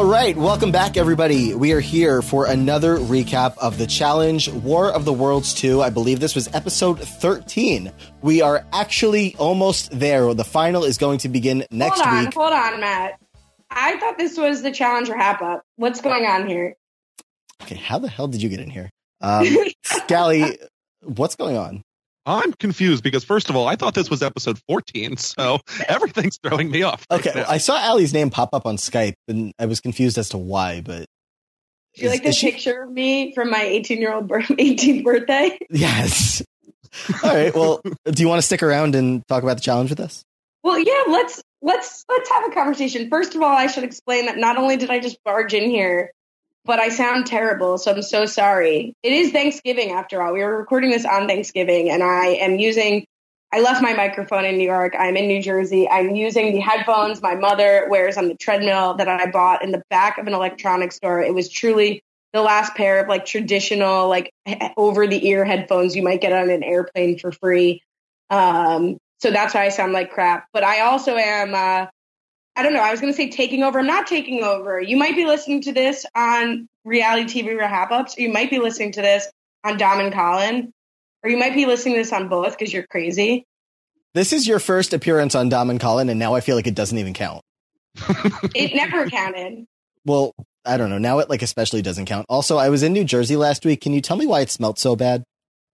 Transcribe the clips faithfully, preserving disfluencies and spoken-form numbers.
All right, welcome back, everybody. We are here for another recap of the challenge, War of the Worlds two. I believe this was episode thirteen. We are actually almost there. The final is going to begin next hold on, week. Hold on, Matt. I thought this was the challenge wrap-up. What's going on here? Okay, how the hell did you get in here? Um, Scally, what's going on? I'm confused because, first of all, I thought this was episode fourteen, so everything's throwing me off. Right Okay, now. well, I saw Allie's name pop up on Skype, and I was confused as to why, but... Do you is, like this she... picture of me from my eighteen-year-old eighteenth birthday? Yes. All right, well, do you want to stick around and talk about the challenge with us? Well, yeah, let's let's let's have a conversation. First of all, I should explain that not only did I just barge in here, but I sound terrible, so I'm so sorry. It is Thanksgiving, after all. We were recording this on Thanksgiving, and I am using, I left my microphone in New York. I'm in New Jersey. I'm using the headphones my mother wears on the treadmill that I bought in the back of an electronics store. It was truly the last pair of like traditional, like over-the-ear headphones you might get on an airplane for free. Um, so that's why I sound like crap. But I also am... Uh, I don't know. I was going to say taking over. I'm not taking over. You might be listening to this on reality T V wrap-ups, or you might be listening to this on Dom and Colin, or you might be listening to this on both because you're crazy. This is your first appearance on Dom and Colin, and now I feel like it doesn't even count. It never counted. Well, I don't know. Now it like especially doesn't count. Also, I was in New Jersey last week. Can you tell me why it smelled so bad?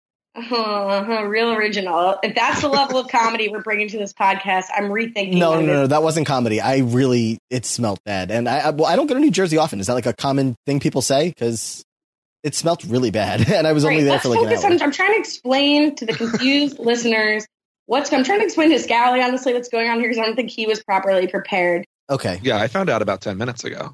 Uh, real original. If that's the level of comedy we're bringing to this podcast, I'm rethinking. No, no, no, no, it. that wasn't comedy. I really, it smelled bad. And I, I, well, I don't go to New Jersey often. Is that like a common thing people say? Because it smelled really bad. And I was Right, only there let's for like focus an hour. on, I'm trying to explain to the confused listeners what's, I'm trying to explain to Scally, honestly, what's going on here because I don't think he was properly prepared. Okay. Yeah, I found out about ten minutes ago.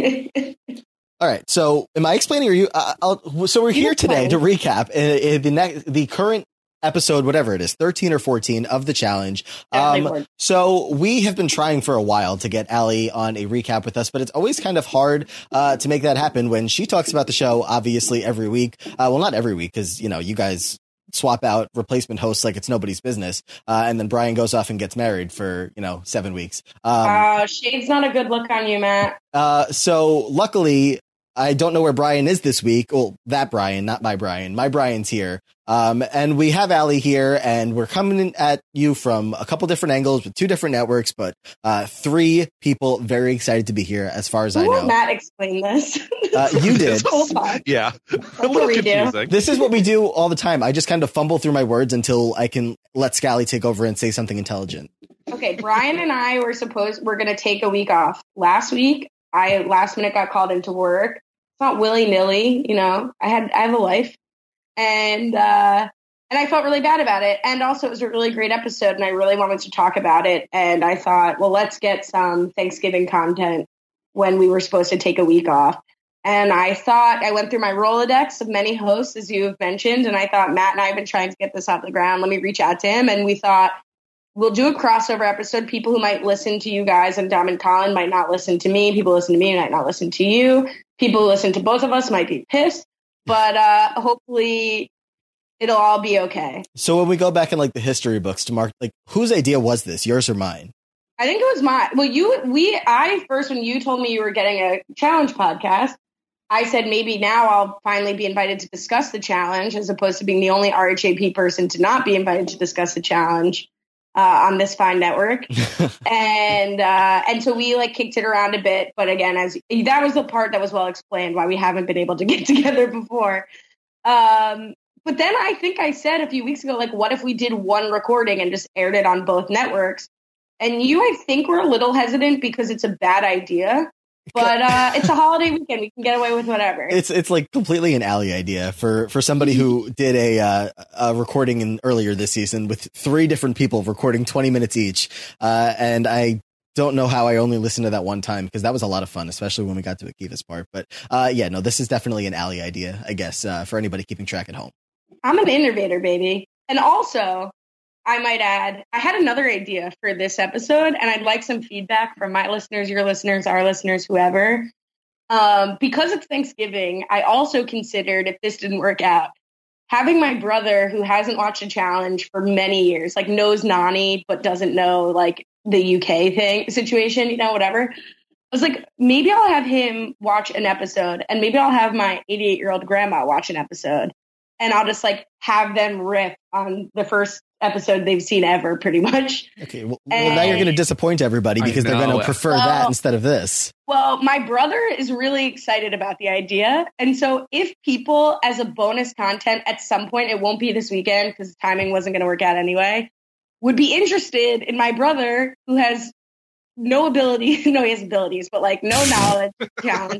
All right. So am I explaining or you? Uh, I'll, so we're You here today to explain. recap uh, uh, the next, the current episode, whatever it is, thirteen or fourteen of the challenge. Definitely Um, so we have been trying for a while to get Allie on a recap with us, but it's always kind of hard uh, to make that happen when she talks about the show, obviously every week. Uh, well, not every week, because, you know, you guys swap out replacement hosts like it's nobody's business. Uh, and then Brian goes off and gets married for, you know, seven weeks. Um, uh, shade's not a good look on you, Matt. uh, so luckily, I don't know where Brian is this week. Well, that Brian, not my Brian. My Brian's here. Um, and we have Allie here, and we're coming in at you from a couple different angles with two different networks, but uh, three people very excited to be here, as far as I Who will know. Matt explain this? Uh, you did. Hold on. Yeah, a little what we do. confusing. This is what we do all the time. I just kind of fumble through my words until I can let Scally take over and say something intelligent. Okay, Brian and I were supposed we're going to take a week off. Last week, I last minute got called into work. It's not willy nilly, you know. I had I have a life, and uh, and I felt really bad about it. And also, it was a really great episode, and I really wanted to talk about it. And I thought, well, let's get some Thanksgiving content when we were supposed to take a week off. And I thought I went through my Rolodex of many hosts, as you have mentioned, and I thought Matt and I have been trying to get this off the ground. Let me reach out to him, and we thought we'll do a crossover episode. People who might listen to you guys and Dom and Colin might not listen to me. People who listen to me might not listen to you. People who listen to both of us might be pissed, but uh, hopefully it'll all be okay. So when we go back in like the history books to mark, like, whose idea was this, yours or mine? I think it was mine. Well, you, we, I first, when you told me you were getting a challenge podcast, I said maybe now I'll finally be invited to discuss the challenge as opposed to being the only R H A P person to not be invited to discuss the challenge uh, on this fine network. and uh, and so we like kicked it around a bit. But again, as that was the part that was well explained why we haven't been able to get together before. Um, but then I think I said a few weeks ago, like, what if we did one recording and just aired it on both networks? And you, I think, were a little hesitant because it's a bad idea. But uh, it's a holiday weekend. We can get away with whatever. It's it's like completely an Allie idea for, for somebody who did a uh, a recording in earlier this season with three different people recording twenty minutes each. Uh, and I don't know how I only listened to that one time because that was a lot of fun, especially when we got to Akiva's part. But uh, yeah, no, this is definitely an Allie idea, I guess, uh, for anybody keeping track at home. I'm an innovator, baby. And also, I might add, I had another idea for this episode, and I'd like some feedback from my listeners, your listeners, our listeners, whoever. Um, because it's Thanksgiving, I also considered, if this didn't work out, having my brother, who hasn't watched a challenge for many years, like knows Nani, but doesn't know like the U K thing situation, you know, whatever. I was like, maybe I'll have him watch an episode, and maybe I'll have my eighty-eight year old grandma watch an episode, and I'll just like have them riff on the first episode they've seen ever, pretty much. Okay, well, and, well now you're going to disappoint everybody because they're going to prefer well, that instead of this. Well, my brother is really excited about the idea, and so if people, as a bonus content at some point, it won't be this weekend because the timing wasn't going to work out anyway, would be interested in my brother who has no ability, no, he has abilities, but like no knowledge challenge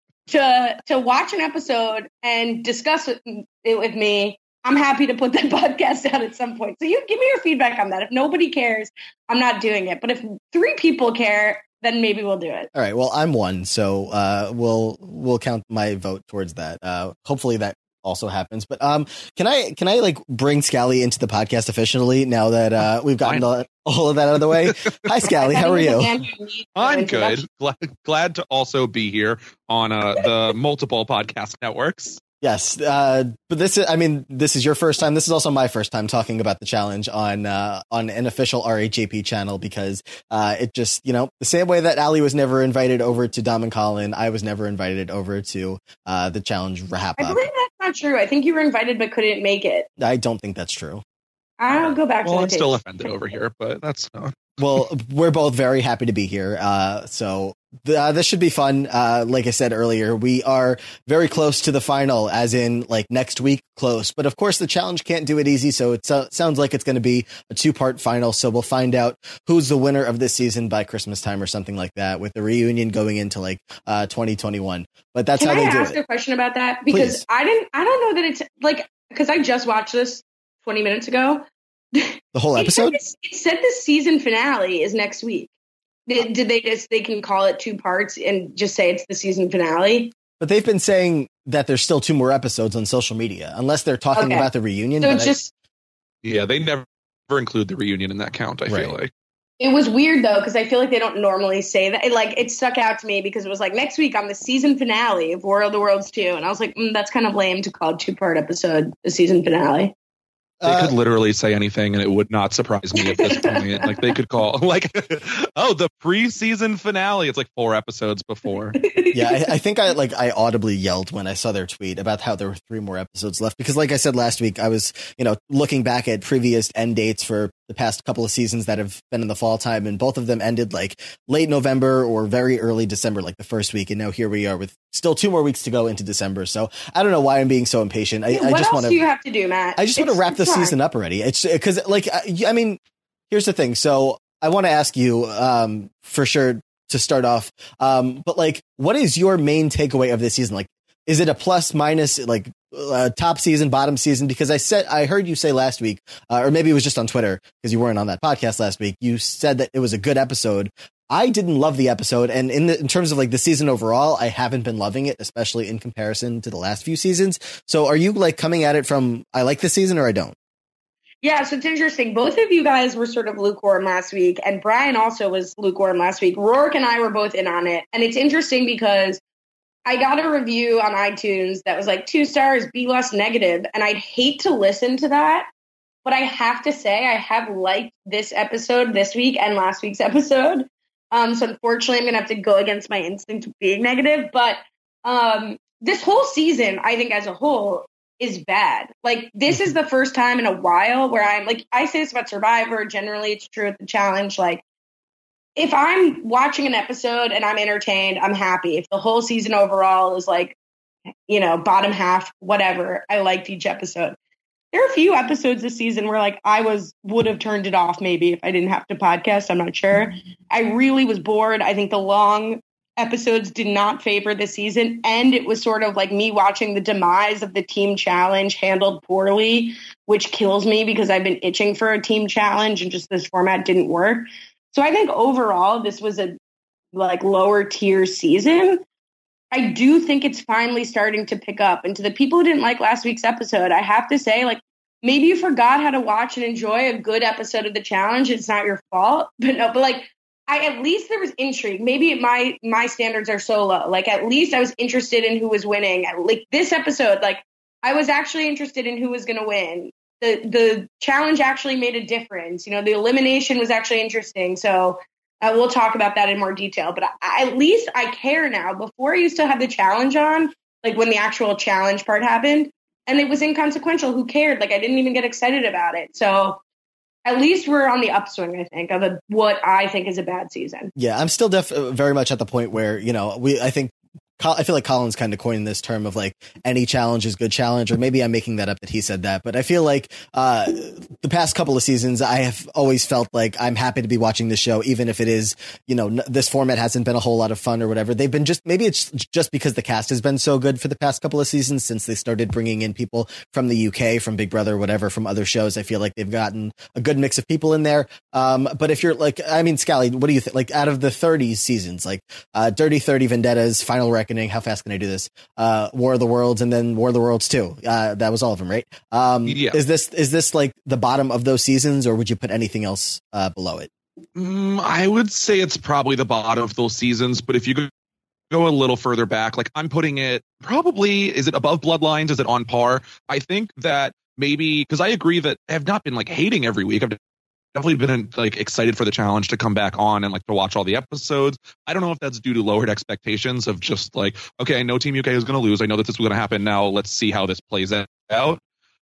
to to watch an episode and discuss it, it with me. I'm happy to put that podcast out at some point. So you give me your feedback on that. If nobody cares, I'm not doing it. But if three people care, then maybe we'll do it. All right. Well, I'm one, so uh, we'll we'll count my vote towards that. Uh, hopefully that also happens. But um, can I can I like bring Scally into the podcast officially now that uh, we've gotten all, all of that out of the way? Hi, Scally. How are you? I'm good. Glad, glad to also be here on uh, the multiple podcast networks. Yes, uh, but this is, I mean, this is your first time. This is also my first time talking about the challenge on uh, on an official R H A P channel because uh, it just, you know, the same way that Ali was never invited over to Dom and Colin, I was never invited over to uh, the challenge Rahapa. I believe that's not true. I think you were invited but couldn't make it. I don't think that's true. I'll go back well, to the I'm tape. still offended over here, but that's not. Well, we're both very happy to be here. Uh, so th- uh, this should be fun. Uh, like I said earlier, we are very close to the final, as in like next week close. But of course, the challenge can't do it easy. So it uh, sounds like it's going to be a two part final. So we'll find out who's the winner of this season by Christmas time or something like that, with the reunion going into like uh, twenty twenty-one. But that's Can how I they do it. ask a question about that? Because Please. I didn't, I don't know that it's like, because I just watched this twenty minutes ago. The whole episode? It said, it said the season finale is next week. Did, did they just, they can call it two parts and just say it's the season finale? But they've been saying that there's still two more episodes on social media, unless they're talking Okay. about the reunion. So but it's I- just, Yeah, they never include the reunion in that count, I Right. feel like. it was weird though, because I feel like they don't normally say that. It, like, it stuck out to me because it was like next week on the season finale of War of the Worlds two. And I was like, mm, that's kind of lame to call a two part episode the season finale. They Uh, could literally say anything and it would not surprise me at this point. Like they could call like, oh, the pre-season finale. It's like four episodes before. yeah, I, I think I like I audibly yelled when I saw their tweet about how there were three more episodes left because, like I said last week, I was you know looking back at previous end dates for the past couple of seasons that have been in the fall time, and both of them ended like late November or very early December, like the first week, and now here we are with still two more weeks to go into December. So I don't know why I'm being so impatient. I, Yeah, I what just else want do you to. have to do, Matt? I just want to It's- wrap the it's fine. season up already. It's because, like, I, I mean, here's the thing. So I want to ask you, um, for sure to start off, um, but like, what is your main takeaway of this season? Like, is it a plus minus, like, uh, top season, bottom season? Because I said, I heard you say last week, uh, or maybe it was just on Twitter because you weren't on that podcast last week. You said that it was a good episode. I didn't love the episode, and in the, in terms of like the season overall, I haven't been loving it, especially in comparison to the last few seasons. So, are you like coming at it from I like this season or I don't? Yeah, so it's interesting. Both of you guys were sort of lukewarm last week, and Brian also was lukewarm last week. Rourke and I were both in on it, and it's interesting because I got a review on iTunes that was like two stars, B less negative, and I'd hate to listen to that, but I have to say I have liked this episode this week and last week's episode. Um, so unfortunately, I'm going to have to go against my instinct of being negative, but um, this whole season, I think as a whole, is bad. Like, this is the first time in a while where I'm like, I say this about Survivor, generally it's true at the challenge, like, if I'm watching an episode and I'm entertained, I'm happy. If the whole season overall is like, you know, bottom half, whatever, I liked each episode. There are a few episodes this season where like I was would have turned it off maybe if I didn't have to podcast. I'm not sure. I really was bored. I think the long episodes did not favor the season, and it was sort of like me watching the demise of the team challenge handled poorly, which kills me because I've been itching for a team challenge and just this format didn't work. So I think overall this was a like lower tier season. I do think it's finally starting to pick up. And to the people who didn't like last week's episode, I have to say, like, maybe you forgot how to watch and enjoy a good episode of the challenge. It's not your fault. But no, but like, I at least there was intrigue. Maybe my my standards are so low. Like, at least I was interested in who was winning. Like this episode, like I was actually interested in who was going to win. The the challenge actually made a difference. You know, the elimination was actually interesting. So Uh, we'll talk about that in more detail, but I, at least I care now. Before I used to have the challenge on, like when the actual challenge part happened, and it was inconsequential. Who cared? Like I didn't even get excited about it. So at least we're on the upswing, I think, of a, what I think is a bad season. Yeah, I'm still def- very much at the point where, you know, we I think I feel like Colin's kind of coined this term of like any challenge is good challenge, or maybe I'm making that up that he said that. But I feel like uh, the past couple of seasons, I have always felt like I'm happy to be watching the show, even if it is, you know, n- this format hasn't been a whole lot of fun or whatever. They've been just maybe it's just because the cast has been so good for the past couple of seasons since they started bringing in people from the U K, from Big Brother, whatever, from other shows. I feel like they've gotten a good mix of people in there. Um, but if you're like, I mean, Scally, what do you think? Like out of the thirty seasons, like uh, Dirty thirty, Vendettas, Final Reckoning, how fast can I do this? Uh, War of the Worlds, and then War of the Worlds two. Uh, that was all of them, right? Um, yeah. Is this is this like the bottom of those seasons, or would you put anything else uh, below it? Mm, I would say it's probably the bottom of those seasons, but if you go, go a little further back, like I'm putting it probably, is it above Bloodlines? Is it on par? I think that maybe, because I agree that I have not been like hating every week. I've definitely been like excited for the challenge to come back on and like to watch all the episodes. I don't know if that's due to lowered expectations of just like, okay, I know Team U K is going to lose. I know that this is going to happen. Now let's see how this plays out.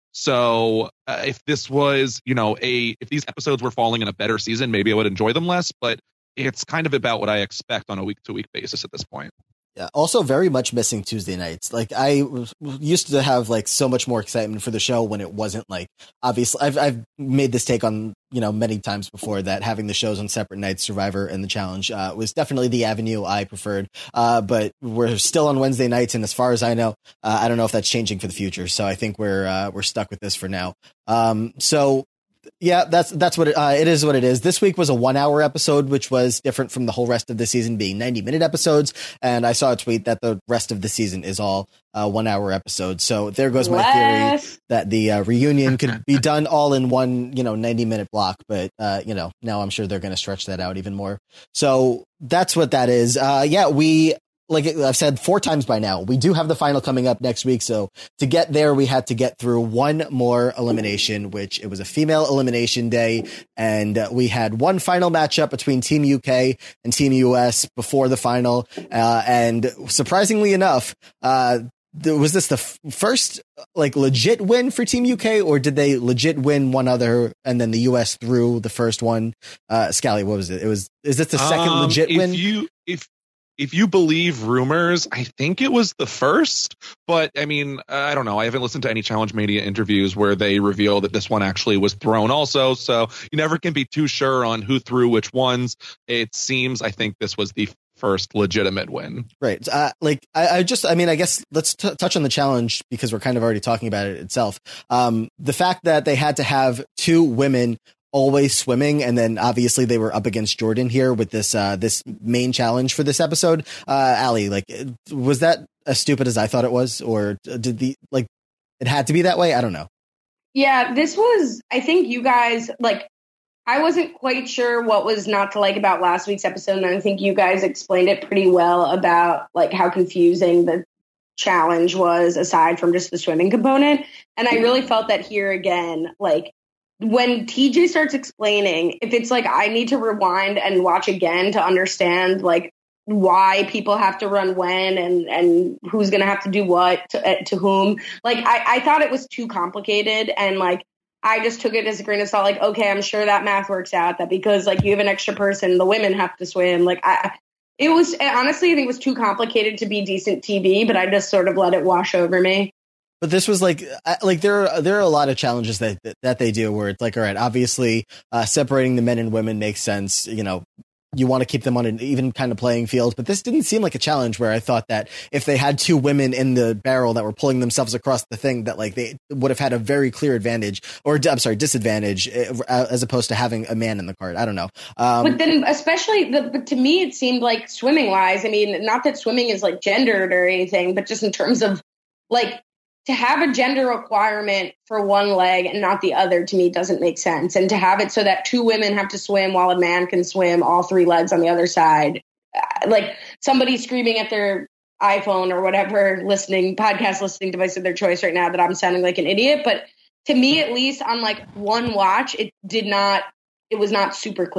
So uh, if this was, you know, a if these episodes were falling in a better season, maybe I would enjoy them less. But it's kind of about what I expect on a week to week basis at this point. Yeah. Also very much missing Tuesday nights. Like I was, used to have like so much more excitement for the show when it wasn't like, obviously I've, I've made this take on, you know, many times before that having the shows on separate nights, Survivor and the Challenge, uh, was definitely the avenue I preferred. Uh, but we're still on Wednesday nights. And as far as I know, uh, I don't know if that's changing for the future. So I think we're, uh, we're stuck with this for now. Um, so yeah, that's that's what it, uh, it is. What it is. This week was a one-hour episode, which was different from the whole rest of the season being ninety-minute episodes. And I saw a tweet that the rest of the season is all uh, one-hour episodes. So there goes my What? theory that the uh, reunion could be done all in one, you know, ninety-minute block. But uh, you know, now I'm sure they're going to stretch that out even more. So that's what that is. Uh, yeah, we. Like I've said four times by now, we do have the final coming up next week. So to get there, we had to get through one more elimination, which it was a female elimination day. And uh, we had one final matchup between Team U K and Team U S before the final. Uh, and surprisingly enough, uh, th- was this the f- first like legit win for Team U K, or did they legit win one other and then the U S threw the first one? Uh, Scally, what was it? It was, is this the second um, legit if win? You, if If you believe rumors, I think it was the first, but I mean, I don't know. I haven't listened to any Challenge Media interviews where they reveal that this one actually was thrown also. So you never can be too sure on who threw which ones. It seems, I think this was the first legitimate win. Right. Uh, like I, I just, I mean, I guess let's t- touch on the challenge because we're kind of already talking about it itself. Um, the fact that they had to have two women always swimming, and then obviously they were up against Jordan here with this uh this main challenge for this episode. uh Allie, like, was that as stupid as I thought it was, or did the like it had to be that way? I don't know. Yeah, this was, I think you guys, like, I wasn't quite sure what was not to like about last week's episode, and I think you guys explained it pretty well about like how confusing the challenge was aside from just the swimming component. And I really felt that here again, like when T J starts explaining, if it's like I need to rewind and watch again to understand like why people have to run when and and who's going to have to do what to, uh, to whom, like I, I thought it was too complicated, and like I just took it as a grain of salt. Like, okay, I'm sure that math works out, that because like you have an extra person, the women have to swim. Like I, it was honestly, I think it was too complicated to be decent T V, but I just sort of let it wash over me. But this was like, like there are, there are a lot of challenges that, that they do where it's like, all right, obviously uh, separating the men and women makes sense. You know, you want to keep them on an even kind of playing field, but this didn't seem like a challenge where I thought that if they had two women in the barrel that were pulling themselves across the thing, that like they would have had a very clear advantage, or I'm sorry, disadvantage, as opposed to having a man in the cart. I don't know. Um, but then especially the, but to me, it seemed like swimming wise, I mean, not that swimming is like gendered or anything, but just in terms of like, to have a gender requirement for one leg and not the other, to me, doesn't make sense. And to have it so that two women have to swim while a man can swim all three legs on the other side, like somebody screaming at their iPhone or whatever listening, podcast listening device of their choice right now that I'm sounding like an idiot. But to me, at least on like one watch, it did not, it was not super clear.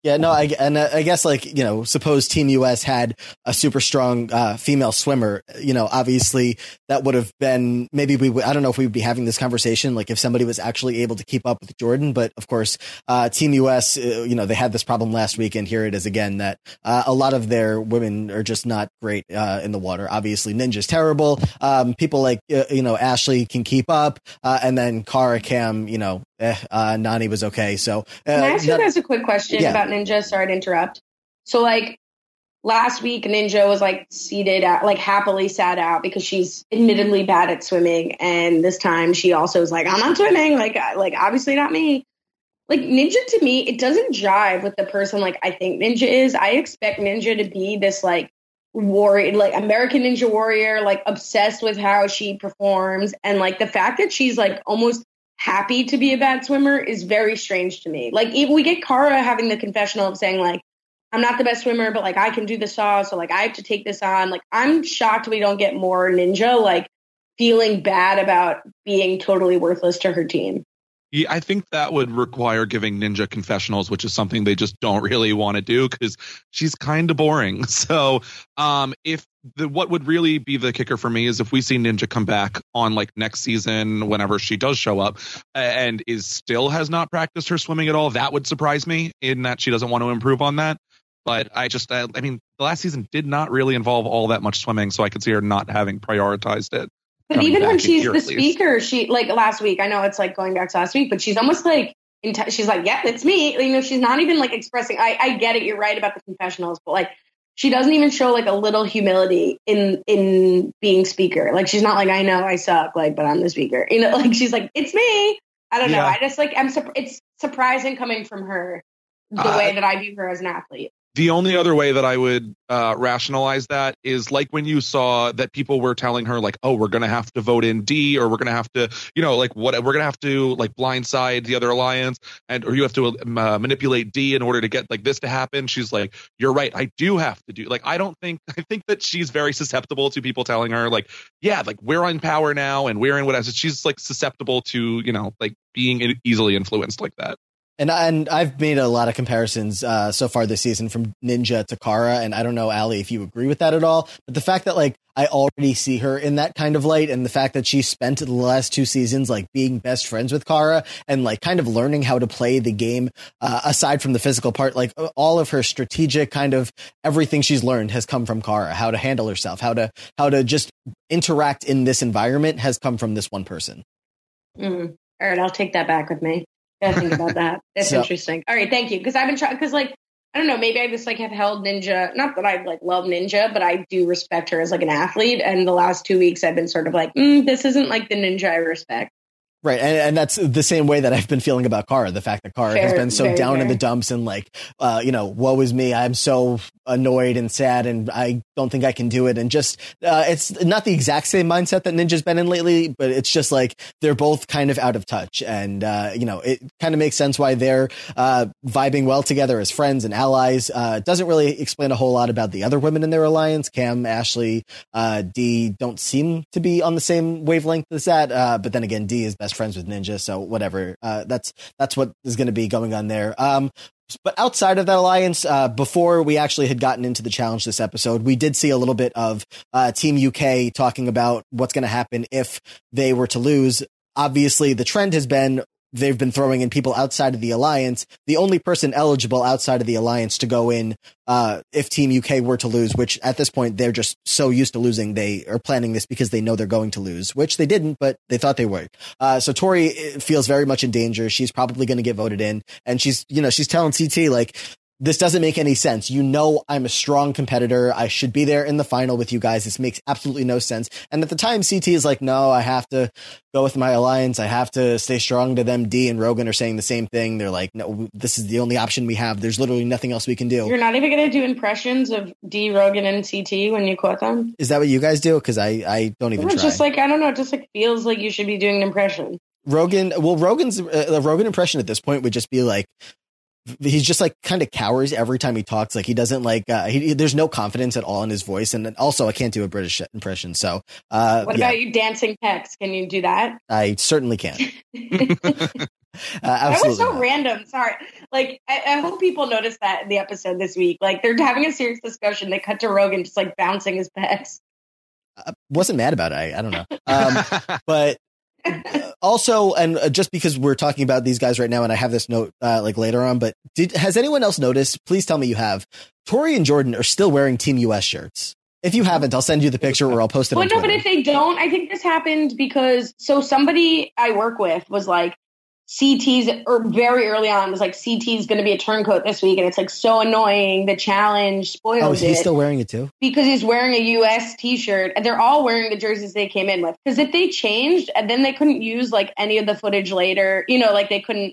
Yeah, no, I, and I guess like, you know, suppose Team U S had a super strong uh, female swimmer, you know, obviously that would have been maybe we would, I don't know if we would be having this conversation, like if somebody was actually able to keep up with Jordan. But of course, uh, Team U S, uh, you know, they had this problem last week. And here it is again, that uh, a lot of their women are just not great uh, in the water. Obviously, Ninja's terrible. Um, people like, uh, you know, Ashley can keep up. Uh, and then Cara, Cam, you know, eh, uh, Nani was okay. So uh, can I ask you that, guys a quick question yeah. about Ninja? Sorry to interrupt. So like last week, Ninja was like seated out, like happily sat out because she's admittedly bad at swimming. And this time she also was like, I'm not swimming. Like, like obviously not me. Like Ninja to me, it doesn't jive with the person like I think Ninja is. I expect Ninja to be this like warrior, like American Ninja Warrior, like obsessed with how she performs. And like the fact that she's like almost happy to be a bad swimmer is very strange to me. Like even we get Cara having the confessional of saying like, I'm not the best swimmer, but like I can do the saw. So like I have to take this on. Like I'm shocked we don't get more Ninja like feeling bad about being totally worthless to her team. Yeah, I think that would require giving Ninja confessionals, which is something they just don't really want to do because she's kind of boring. So um, if the what would really be the kicker for me is if we see Ninja come back on like next season, whenever she does show up and is still has not practiced her swimming at all, that would surprise me in that she doesn't want to improve on that. But I just, I, I mean, the last season did not really involve all that much swimming, so I could see her not having prioritized it. But even when she's the speaker, she like last week, I know it's like going back to last week, but she's almost like, in she's like, yeah, it's me. You know, she's not even like expressing, I, I get it. You're right about the confessionals, but like, she doesn't even show like a little humility in, in being speaker. Like, she's not like, I know I suck, like, but I'm the speaker, you know, like she's like, it's me. I don't yeah. know. I just like, I'm, it's surprising coming from her the uh, way that I view her as an athlete. The only other way that I would uh, rationalize that is like when you saw that people were telling her like, oh, we're going to have to vote in D, or we're going to have to, you know, like what we're going to have to like blindside the other alliance, and or you have to uh, manipulate D in order to get like this to happen. She's like, you're right. I do have to do like I don't think I think that she's very susceptible to people telling her like, yeah, like we're in power now and we're in whatever. She's like susceptible to, you know, like being easily influenced like that. And and I've made a lot of comparisons uh, so far this season from Ninja to Cara, and I don't know, Allie, if you agree with that at all. But the fact that like I already see her in that kind of light, and the fact that she spent the last two seasons like being best friends with Cara and like kind of learning how to play the game, uh, aside from the physical part, like all of her strategic kind of everything she's learned has come from Cara. How to handle herself, how to how to just interact in this environment has come from this one person. Mm. All right, I'll take that back with me. I think about that. That's so interesting. All right, thank you. Because I've been trying. Because like I don't know, maybe I just like have held Ninja. Not that I like love Ninja, but I do respect her as like an athlete. And the last two weeks, I've been sort of like, mm, this isn't like the Ninja I respect. Right. And, and that's the same way that I've been feeling about Cara. The fact that Cara fair, has been so down fair. in the dumps and like, uh, you know, woe is me. I'm so annoyed and sad and I don't think I can do it. And just uh, it's not the exact same mindset that Ninja's been in lately, but it's just like they're both kind of out of touch. And, uh, you know, it kind of makes sense why they're uh, vibing well together as friends and allies. Uh, doesn't really explain a whole lot about the other women in their alliance. Cam, Ashley, uh, Dee don't seem to be on the same wavelength as that. Uh, but then again, Dee is best friends with Ninja, so whatever. Uh, that's that's what is going to be going on there. Um, but outside of that alliance, uh, before we actually had gotten into the challenge this episode, we did see a little bit of uh, Team U K talking about what's going to happen if they were to lose. Obviously, the trend has been they've been throwing in people outside of the alliance. The only person eligible outside of the alliance to go in uh, if Team U K were to lose, which at this point they're just so used to losing, they are planning this because they know they're going to lose, which they didn't, but they thought they would. Uh, so Tori feels very much in danger. She's probably going to get voted in, and she's, you know, she's telling C T like, this doesn't make any sense. You know, I'm a strong competitor. I should be there in the final with you guys. This makes absolutely no sense. And at the time, C T is like, no, I have to go with my alliance. I have to stay strong to them. Dee and Rogan are saying the same thing. They're like, no, this is the only option we have. There's literally nothing else we can do. You're not even going to do impressions of Dee, Rogan, and C T when you quote them? Is that what you guys do? Because I, I don't even it's try. Just like, I don't know. It just like feels like you should be doing an impression. Rogan, well, Rogan's uh, the Rogan impression at this point would just be like, he's just like kind of cowers every time he talks. Like he doesn't like, uh, he, there's no confidence at all in his voice. And also I can't do a British impression. So, uh, what yeah. about you dancing pecs? Can you do that? I certainly can. absolutely. That was so not. random. Sorry. Like, I, I hope people noticed that in the episode this week. Like, they're having a serious discussion. They cut to Rogan just like bouncing his pets. I wasn't mad about it. I, I don't know. Um, but also, and just because we're talking about these guys right now, and I have this note uh, like later on, but did has anyone else noticed? Please tell me you have. Tori and Jordan are still wearing Team U S shirts. If you haven't, I'll send you the picture or I'll post it well, on no, Twitter. but if they don't, I think this happened because so somebody I work with was like, C T's or very early on was like C T's going to be a turncoat this week, and it's like so annoying. The challenge spoiled oh, is he it still wearing it too? because he's wearing a U S T-shirt, and they're all wearing the jerseys they came in with. Because if they changed, and then they couldn't use like any of the footage later, you know, like they couldn't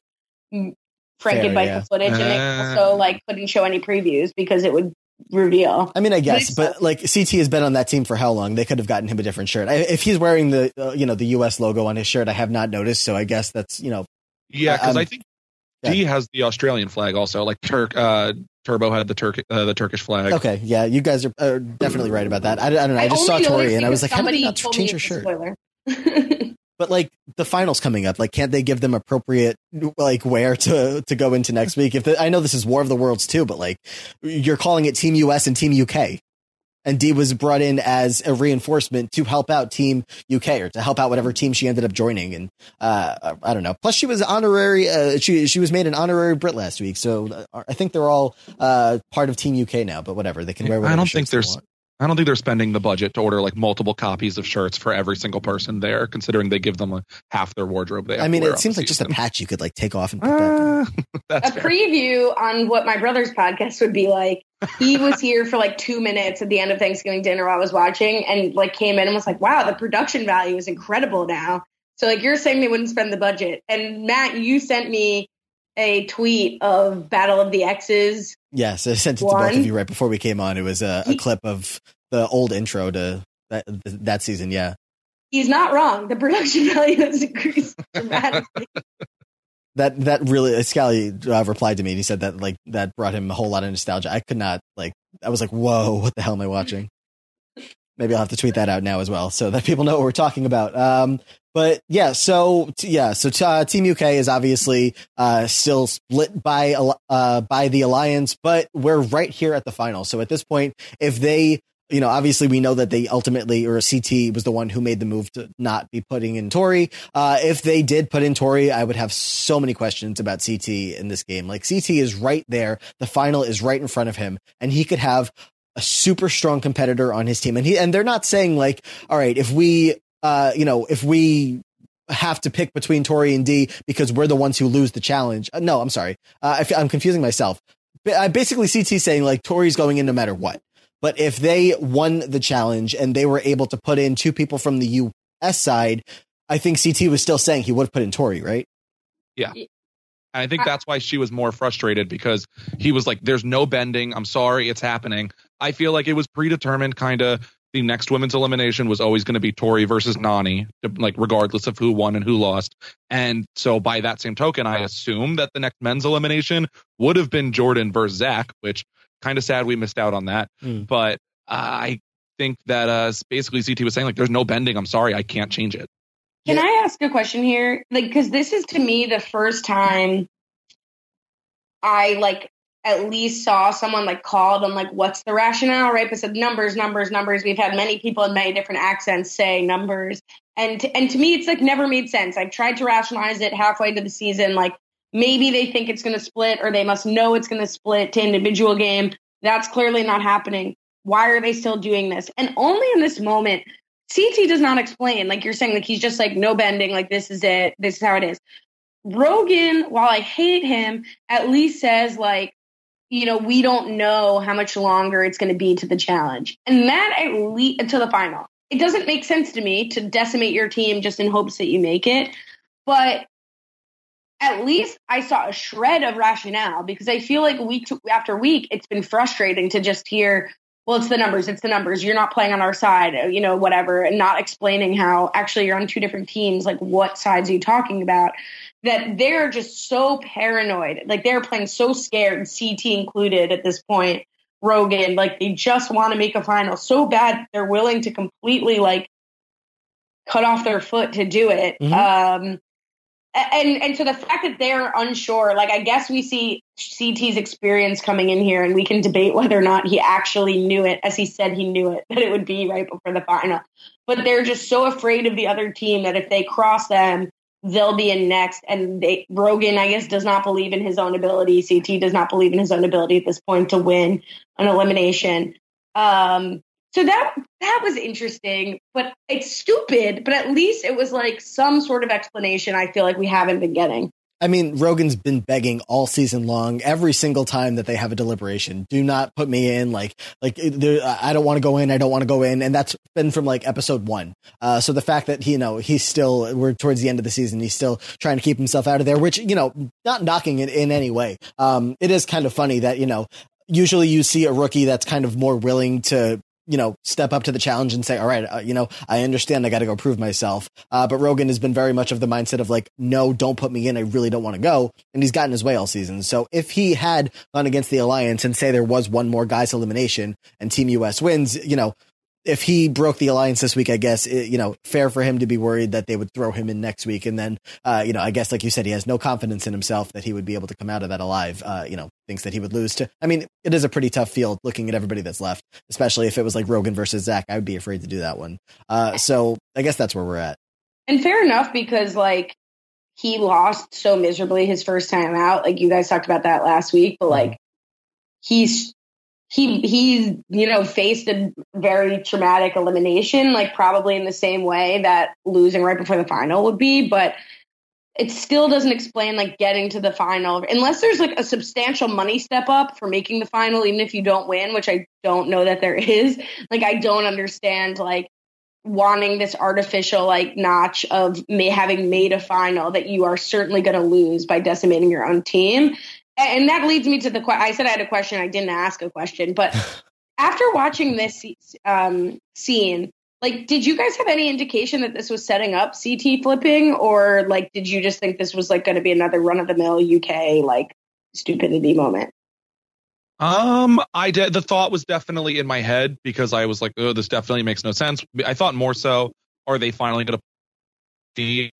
Franken bite yeah. the footage, and they Uh. also like couldn't show any previews because it would reveal. I mean, I guess, Makes but sense. like C T has been on that team for how long? They could have gotten him a different shirt. I, if he's wearing the uh, you know the U S logo on his shirt, I have not noticed. So I guess that's you know. Yeah, because Um, I think yeah. D has the Australian flag also. Like Turk, uh, Turbo had the Turk, uh, the Turkish flag. Okay, yeah, you guys are, are definitely right about that. I, I don't know. I, just saw only Tori noticed and I was because like, how did he somebody not told change me her it's a shirt? spoiler. But like the finals coming up, like can't they give them appropriate like wear to to go into next week? If the, I know this is War of the Worlds too, but like you're calling it Team U S and Team U K, and Dee was brought in as a reinforcement to help out Team U K or to help out whatever team she ended up joining. And uh, I don't know. Plus, she was honorary. Uh, she she was made an honorary Brit last week, so I think they're all uh, part of Team U K now. But whatever, they can wear. Whatever I don't think shirts they there's. want. I don't think they're spending the budget to order like multiple copies of shirts for every single person there, considering they give them like half their wardrobe. They have I mean, to wear it on seems the like just a season. patch you could like take off and put back. Uh, that's A fair. preview on what my brother's podcast would be like. He was here for like two minutes at the end of Thanksgiving dinner while I was watching, and like came in and was like, wow, the production value is incredible now. So like you're saying they wouldn't spend the budget. And Matt, you sent me a tweet of Battle of the X's. Yes, I sent it to One. both of you right before we came on. It was a, a He- clip of the old intro to that that season. Yeah, He's not wrong. The production value has increased dramatically. that that really Scally uh, replied to me and he said that like that brought him a whole lot of nostalgia. I could not like I was like, whoa, what the hell am I watching? Maybe I'll have to tweet that out now as well so that people know what we're talking about. Um, but yeah, so t- yeah, so t- uh, Team U K is obviously uh, still split by uh, by the alliance, but we're right here at the final. So at this point, if they, you know, obviously we know that they ultimately, or C T was the one who made the move to not be putting in Tori. Uh, if they did put in Tori, I would have so many questions about C T in this game. Like C T is right there, the final is right in front of him, and he could have a super strong competitor on his team. And he, and they're not saying like, all right, if we, uh, you know, if we have to pick between Tori and D because we're the ones who lose the challenge. Uh, no, I'm sorry. Uh, I f- I'm confusing myself. But I basically C T saying like Tori's going in no matter what. But if they won the challenge and they were able to put in two people from the U S side, I think C T was still saying he would have put in Tori, right? Yeah. And I think that's why she was more frustrated because he was like, there's no bending. I'm sorry, it's happening. I feel like it was predetermined kind of. The next women's elimination was always going to be Tori versus Nani, like regardless of who won and who lost. And so by that same token, I assume that the next men's elimination would have been Jordan versus Zach, which kind of sad we missed out on that. Mm. But uh, I think that uh, basically C T was saying like, there's no bending. I'm sorry, I can't change it. Can Yeah. I ask a question here? Like, because this is to me the first time I like at least saw someone like called on like, what's the rationale, right? But said numbers, numbers, numbers. We've had many people in many different accents say numbers, and to, and to me, it's like never made sense. I've tried to rationalize it halfway into the season, like maybe they think it's going to split, or they must know it's going to split to individual game. That's clearly not happening. Why are they still doing this? And only in this moment. C T does not explain, like you're saying, like he's just like no bending, like this is it, this is how it is. Rogan, while I hate him, at least says like, you know, we don't know how much longer it's going to be to the challenge. And that at least to the final. It doesn't make sense to me to decimate your team just in hopes that you make it. But at least I saw a shred of rationale, because I feel like week to, after week, it's been frustrating to just hear, well, it's the numbers, it's the numbers. You're not playing on our side, you know, whatever, and not explaining how actually you're on two different teams. Like, what sides are you talking about? That they're just so paranoid. Like, they're playing so scared, C T included at this point, Rogan. Like, they just want to make a final so bad they're willing to completely, like, cut off their foot to do it. Mhm. Um, And and so the fact that they're unsure, like, I guess we see C T's experience coming in here, and we can debate whether or not he actually knew it, as he said he knew it, that it would be right before the final. But they're just so afraid of the other team that if they cross them, they'll be in next. And they, Rogan, I guess, does not believe in his own ability. C T does not believe in his own ability at this point to win an elimination. Um, so that that was interesting, but it's stupid. But at least it was like some sort of explanation I feel like we haven't been getting. I mean, Rogan's been begging all season long, every single time that they have a deliberation. Do not put me in. Like, like I don't want to go in. I don't want to go in. And that's been from like episode one. Uh, so the fact that, you know, he's still, we're towards the end of the season, he's still trying to keep himself out of there, which, you know, not knocking it in any way. Um, it is kind of funny that, you know, usually you see a rookie that's kind of more willing to, you know, step up to the challenge and say, all right, uh, you know, I understand I got to go prove myself. Uh, but Rogan has been very much of the mindset of like, no, don't put me in. I really don't want to go. And he's gotten his way all season. So if he had gone against the Alliance and say there was one more guys elimination and Team U S wins, you know, if he broke the Alliance this week, I guess, it, you know, fair for him to be worried that they would throw him in next week. And then, uh, you know, I guess, like you said, he has no confidence in himself that he would be able to come out of that alive. Uh, you know, thinks that he would lose to, I mean, it is a pretty tough field looking at everybody that's left, especially if it was like Rogan versus Zach. I would be afraid to do that one. Uh, so I guess that's where we're at. And fair enough, because like he lost so miserably his first time out. Like you guys talked about that last week, but like he's, He he's, you know, faced a very traumatic elimination, like probably in the same way that losing right before the final would be. But it still doesn't explain like getting to the final unless there's like a substantial money step up for making the final, even if you don't win, which I don't know that there is. Like, I don't understand like wanting this artificial like notch of may having made a final that you are certainly going to lose by decimating your own team. And that leads me to the question. I said I had a question. I didn't ask a question. But after watching this um, scene, like, did you guys have any indication that this was setting up C T flipping? Or, like, did you just think this was, like, going to be another run-of-the-mill U K, like, stupidity moment? Um, I did. The thought was definitely in my head because I was like, oh, this definitely makes no sense. I thought more so, are they finally going to see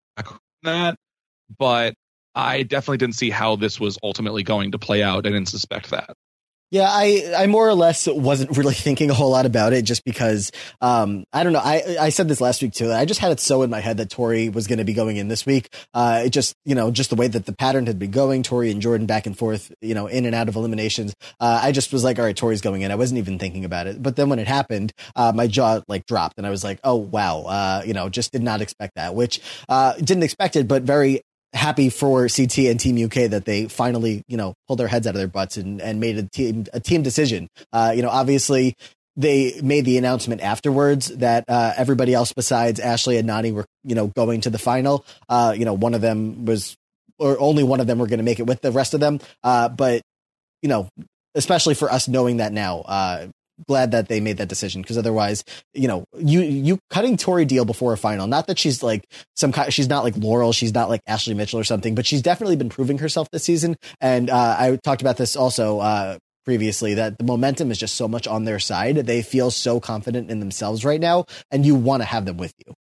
that? But I definitely didn't see how this was ultimately going to play out. I didn't suspect that. Yeah, I, I more or less wasn't really thinking a whole lot about it just because, um, I don't know. I, I said this last week too. I just had it so in my head that Tori was going to be going in this week. Uh, it just, you know, just the way that the pattern had been going, Tori and Jordan back and forth, you know, in and out of eliminations. Uh, I just was like, all right, Tori's going in. I wasn't even thinking about it. But then when it happened, uh, my jaw like dropped and I was like, oh, wow. Uh, you know, just did not expect that, which, uh, didn't expect it, but very happy for C T and Team U K that they finally, you know, pulled their heads out of their butts and, and made a team, a team decision. Uh, you know, obviously they made the announcement afterwards that, uh, everybody else besides Ashley and Nany were, you know, going to the final. Uh, you know, one of them was, or only one of them were going to make it with the rest of them. Uh, but, you know, especially for us knowing that now, uh, glad that they made that decision because otherwise, you know, you you cutting Tori Deal before a final. Not that she's like some kind, she's not like Laurel, she's not like Ashley Mitchell or something, but she's definitely been proving herself this season. And uh, I talked about this also uh, previously that the momentum is just so much on their side. They feel so confident in themselves right now, and you want to have them with you.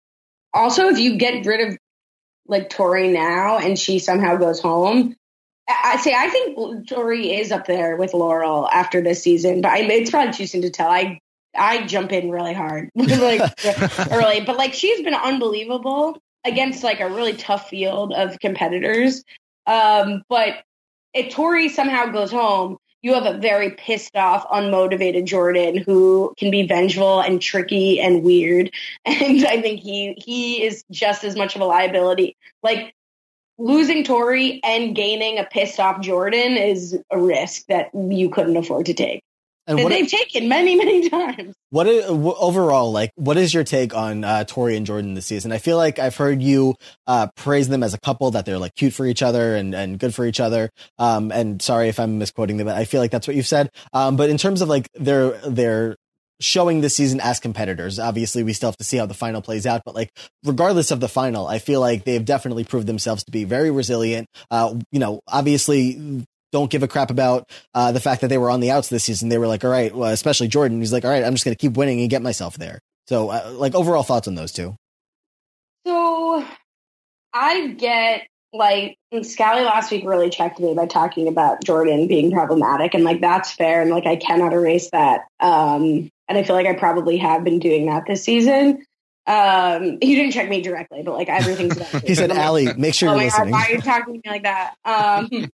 Also, if you get rid of like Tori now and she somehow goes home, I say I think Tori is up there with Laurel after this season, but I, it's probably too soon to tell. I I jump in really hard, like early, but like she's been unbelievable against like a really tough field of competitors. Um, but if Tori somehow goes home, you have a very pissed off, unmotivated Jordan who can be vengeful and tricky and weird, and I think he he is just as much of a liability. Like, losing Tori and gaining a pissed off Jordan is a risk that you couldn't afford to take. And what they've taken many, many times. What is, overall, like, what is your take on uh, Tori and Jordan this season? I feel like I've heard you uh, praise them as a couple, that they're like cute for each other and, and good for each other. Um, and sorry if I'm misquoting them, but I feel like that's what you've said. Um, but in terms of like their their showing this season as competitors, obviously we still have to see how the final plays out, but like regardless of the final, I feel like they've definitely proved themselves to be very resilient. Uh, you know, obviously don't give a crap about uh, the fact that they were on the outs this season. They were like, all right, well, especially Jordan, he's like, all right, I'm just going to keep winning and get myself there. So uh, like overall thoughts on those two. So I get, like, Scally last week really checked me by talking about Jordan being problematic, and, like, that's fair, and, like, I cannot erase that. Um, and I feel like I probably have been doing that this season. Um, he didn't check me directly, but, like, everything's he said, Allie, make sure oh you're listening. God, why are you talking to me like that? Um,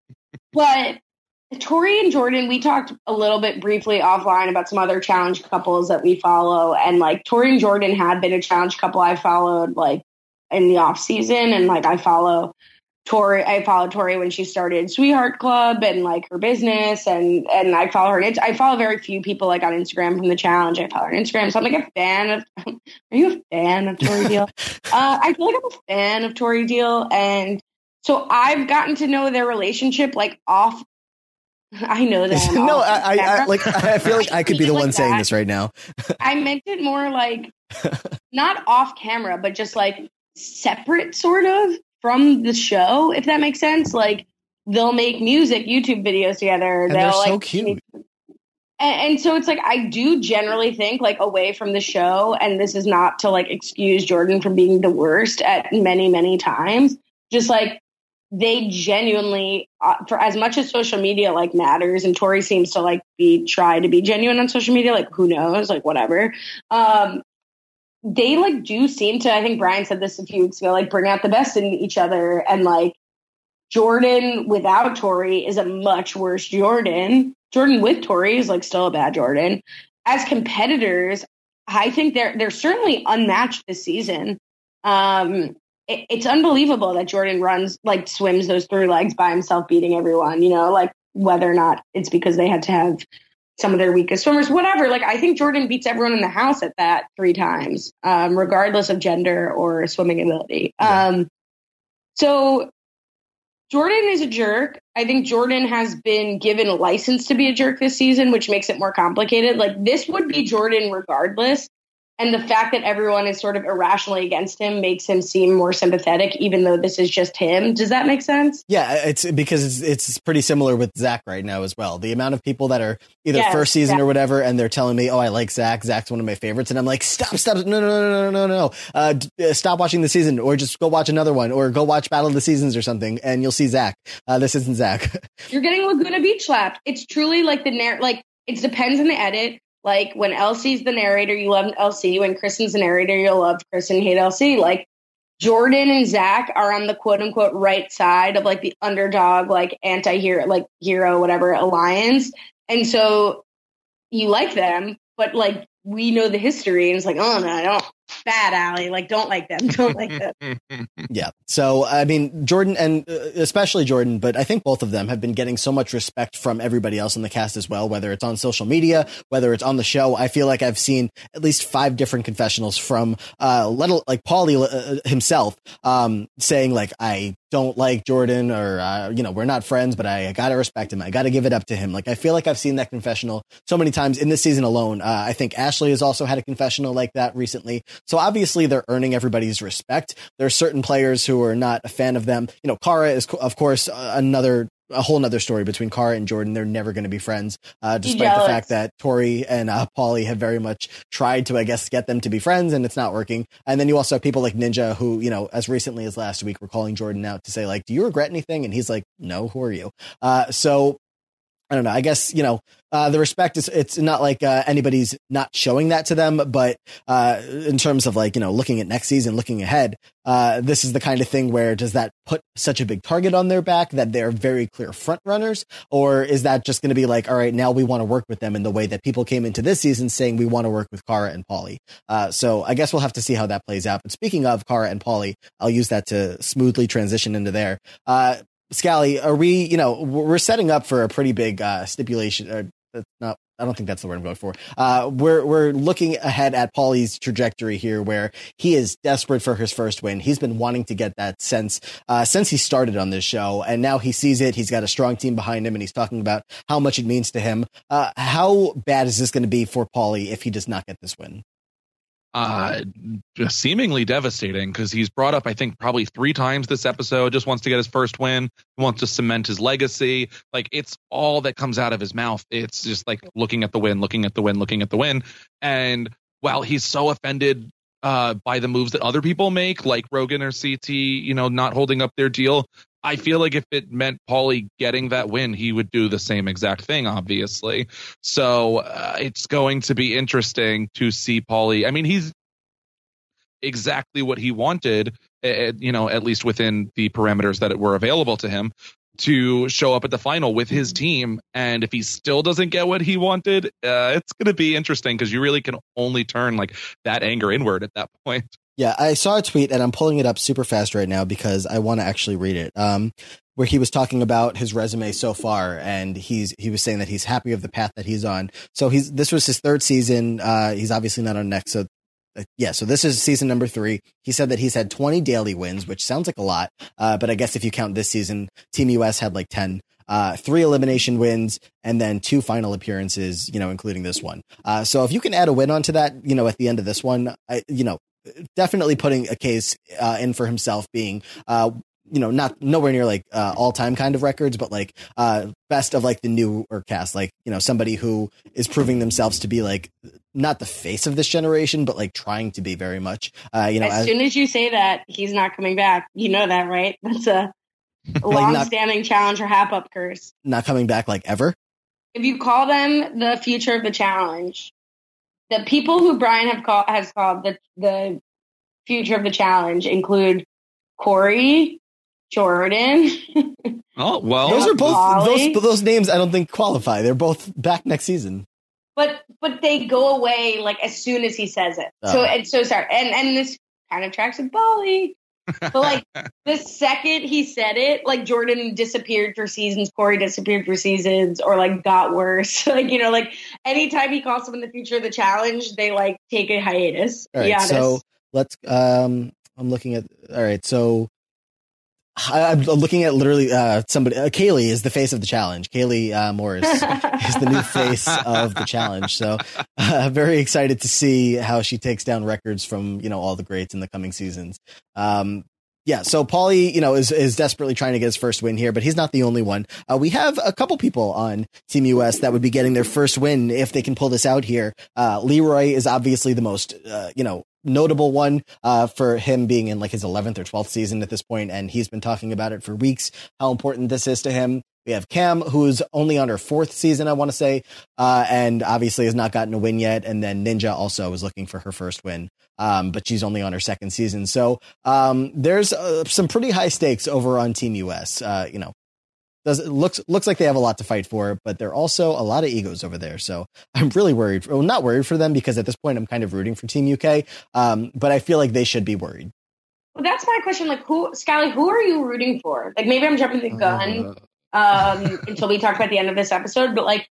but Tori and Jordan, we talked a little bit briefly offline about some other challenge couples that we follow, and, like, Tori and Jordan had been a challenge couple I followed, like, in the off season, and, like, I follow Tori. I followed Tori when she started Sweetheart Club and, like, her business, and and I follow her. I follow very few people, like, on Instagram from the challenge. I follow her on Instagram, so I'm, like, a fan of. Are you a fan of Tori Deal? uh, I feel like I'm a fan of Tori Deal, and so I've gotten to know their relationship, like, off. I know that. no, I, I, I like. I feel like I could be the like one that. saying this right now. I meant it more like not off camera, but just like separate, sort of, from the show, if that makes sense. Like, they'll make music, YouTube videos together. And they'll they're so like, cute. And, and so it's like, I do generally think, like, away from the show, and this is not to, like, excuse Jordan from being the worst at many, many times. Just like, they genuinely, uh, for as much as social media, like, matters, and Tori seems to, like, be try to be genuine on social media, like, who knows, like, whatever. Um, they, like, do seem to, I think Brian said this a few weeks ago, like, bring out the best in each other. And, like, Jordan without Tori is a much worse Jordan. Jordan with Tori is, like, still a bad Jordan. As competitors, I think they're they're certainly unmatched this season. Um, it, it's unbelievable that Jordan runs, like, swims those three legs by himself, beating everyone, you know, like, whether or not it's because they had to have some of their weakest swimmers, whatever. Like, I think Jordan beats everyone in the house at that three times, um, regardless of gender or swimming ability. Yeah. Um, so Jordan is a jerk. I think Jordan has been given a license to be a jerk this season, which makes it more complicated. Like, this would be Jordan regardless. And the fact that everyone is sort of irrationally against him makes him seem more sympathetic, even though this is just him. Does that make sense? Yeah, it's because it's, it's pretty similar with Zach right now as well. The amount of people that are either yes, first season yeah. or whatever, and they're telling me, oh, I like Zach. Zach's one of my favorites. And I'm like, stop, stop. No, no, no, no, no, no. Uh, d- stop watching the season, or just go watch another one, or go watch Battle of the Seasons or something, and you'll see Zach. Uh, this isn't Zach. You're getting Laguna Beach slapped. It's truly like the narr- like it depends on the edit. Like, when Elsie's the narrator, you love Elsie. When Kristen's the narrator, you'll love Kristen, hate Elsie. Like, Jordan and Zach are on the quote unquote right side of, like, the underdog, like, anti-hero, like, hero, whatever, alliance. And so you like them, but, like, we know the history, and it's like, oh, no, I don't. Bad, Allie. Like, don't like them. Don't like them. Yeah. So, I mean, Jordan, and uh, especially Jordan, but I think both of them have been getting so much respect from everybody else in the cast as well, whether it's on social media, whether it's on the show. I feel like I've seen at least five different confessionals from, uh, little, like, Paulie uh, himself, um, saying, like, I don't like Jordan, or, uh, you know, we're not friends, but I, I got to respect him. I got to give it up to him. Like, I feel like I've seen that confessional so many times in this season alone. Uh, I think Ashley has also had a confessional like that recently. So obviously they're earning everybody's respect. There are certain players who are not a fan of them. You know, Cara is, of course, uh, another a whole nother story between Cara and Jordan. They're never going to be friends, uh, despite the fact that Tori and uh, Paulie have very much tried to, I guess, get them to be friends, and it's not working. And then you also have people like Ninja who, you know, as recently as last week, were calling Jordan out to say, like, do you regret anything? And he's like, no, who are you? Uh, so I don't know. I guess, you know, uh, the respect is, it's not like uh, anybody's not showing that to them, but uh, in terms of, like, you know, looking at next season, looking ahead, uh, this is the kind of thing where, does that put such a big target on their back that they're very clear front runners? Or is that just going to be like, all right, now we want to work with them in the way that people came into this season saying we want to work with Cara and Paulie? Uh, so I guess we'll have to see how that plays out. But speaking of Cara and Paulie, I'll use that to smoothly transition into there. Uh, Scally, are we, you know, we're setting up for a pretty big uh, stipulation, or that's not, I don't think that's the word I'm going for. Uh, we're, we're looking ahead at Paulie's trajectory here, where he is desperate for his first win. He's been wanting to get that since, uh, since he started on this show, and now he sees it. He's got a strong team behind him, and he's talking about how much it means to him. Uh, how bad is this going to be for Paulie if he does not get this win? Uh, just seemingly devastating, because he's brought up, I think, probably three times this episode, just wants to get his first win, wants to cement his legacy. Like, it's all that comes out of his mouth. It's just like looking at the win, looking at the win, looking at the win. And while he's so offended uh, by the moves that other people make, like Rogan or C T, you know, not holding up their deal. I feel like if it meant Paulie getting that win, he would do the same exact thing, obviously. So uh, it's going to be interesting to see Paulie. I mean, he's exactly what he wanted, uh, you know, at least within the parameters that were available to him, to show up at the final with his team. And if he still doesn't get what he wanted, uh, it's going to be interesting because you really can only turn like that anger inward at that point. Yeah, I saw a tweet and I'm pulling it up super fast right now because I want to actually read it. Um, where he was talking about his resume so far, and he's he was saying that he's happy of the path that he's on. So he's this was his third season. Uh, he's obviously not on next. So uh, yeah, so this is season number three. He said that he's had twenty daily wins, which sounds like a lot. Uh, but I guess if you count this season, Team U S had like ten. Uh, three elimination wins and then two final appearances, you know, including this one. Uh, so if you can add a win onto that, you know, at the end of this one, I, you know, definitely putting a case uh, in for himself being, uh, you know, not nowhere near like uh, all time kind of records, but like uh, best of like the newer cast, like, you know, somebody who is proving themselves to be like not the face of this generation, but like trying to be very much, uh, you know, as, as soon as you say that he's not coming back, you know that, right? That's a long-standing like challenge or hap-up curse. Not coming back like ever. If you call them the future of the challenge, the people who Brian have call, has called the the future of the challenge include Corey, Jordan. Oh well, those are both Paulie. those those names. I don't think qualify. They're both back next season. But but they go away like as soon as he says it. Oh. So it's so sorry. And and this kind of tracks with Paulie. But like the second he said it, like Jordan disappeared for seasons, Corey disappeared for seasons, or like got worse. Like, you know, like anytime he calls someone the future of the challenge, they like take a hiatus. All right, so let's. Um, I'm looking at. All right, so I, I'm looking at literally uh, somebody. Uh, Kaylee is the face of the challenge. Kaylee uh, Morris is the new face of the challenge. So uh, very excited to see how she takes down records from, you know, all the greats in the coming seasons. Um, yeah, so Paulie, you know, is is desperately trying to get his first win here, but he's not the only one. Uh, we have a couple people on Team U S that would be getting their first win if they can pull this out here. Uh, Leroy is obviously the most, uh, you know, notable one uh, for him being in like his eleventh or twelfth season at this point, and he's been talking about it for weeks, how important this is to him. We have Cam, who's only on her fourth season, I want to say, uh, and obviously has not gotten a win yet. And then Ninja also is looking for her first win, um, but she's only on her second season. So um, there's uh, some pretty high stakes over on Team U S. Uh, you know, does it looks looks like they have a lot to fight for, but there are also a lot of egos over there. So I'm really worried. Well, not worried for them because at this point I'm kind of rooting for Team U K, um, but I feel like they should be worried. Well, that's my question. Like, who, Scally, who are you rooting for? Like, maybe I'm jumping the gun. Uh. um, until we talk about the end of this episode. But like,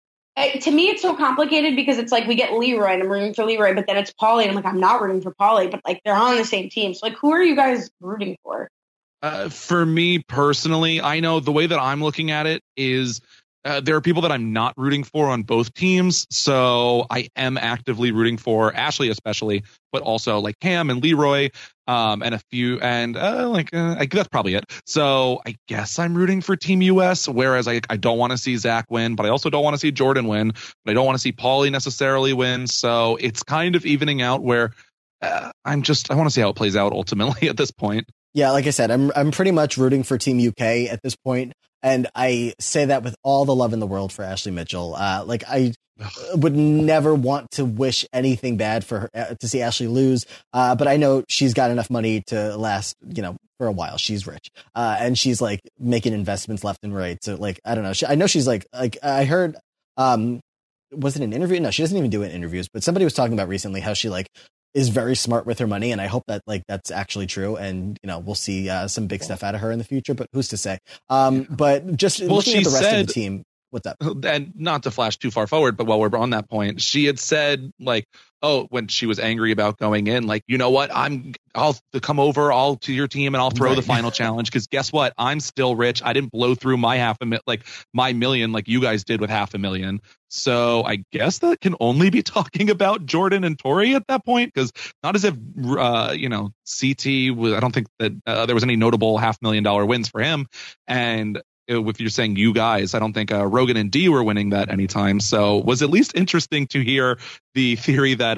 to me, it's so complicated because it's like we get Leroy and I'm rooting for Leroy, but then it's Paulie and I'm like, I'm not rooting for Paulie, but like they're on the same team. So like, who are you guys rooting for? Uh, for me personally, I know the way that I'm looking at it is uh, there are people that I'm not rooting for on both teams. So I am actively rooting for Ashley, especially, but also like Cam and Leroy, um, and a few, and uh, like uh, I, that's probably it. So I guess I'm rooting for Team U S, whereas I, I don't want to see Zach win, but I also don't want to see Jordan win, but I don't want to see Paulie necessarily win. So it's kind of evening out where uh, I'm just I want to see how it plays out ultimately at this point. Yeah, like I said, I'm I'm pretty much rooting for Team U K at this point, and I say that with all the love in the world for Ashley Mitchell. Uh, like I would never want to wish anything bad for her uh, to see Ashley lose, uh, but I know she's got enough money to last, you know, for a while. She's rich, uh, and she's like making investments left and right. So like I don't know, she, I know she's like like I heard. Um, was it an interview? No, she doesn't even do it in interviews. But somebody was talking about recently how she like is very smart with her money, and I hope that like that's actually true. And you know, we'll see uh, some big stuff out of her in the future. But who's to say? Um, but just well, looking at the rest said, of the team. What's up? And not to flash too far forward, but while we're on that point, she had said like, oh, when she was angry about going in, like, you know what, I'm, I'll come over, I'll to your team and I'll throw right. the final challenge. Cause guess what? I'm still rich. I didn't blow through my half a mil, like my million, like you guys did with half a million. So I guess that can only be talking about Jordan and Tori at that point. Cause not as if, uh, you know, C T was, I don't think that uh, there was any notable half million dollar wins for him. And if you're saying you guys, I don't think uh, Rogan and D were winning that anytime. So it was at least interesting to hear the theory that uh,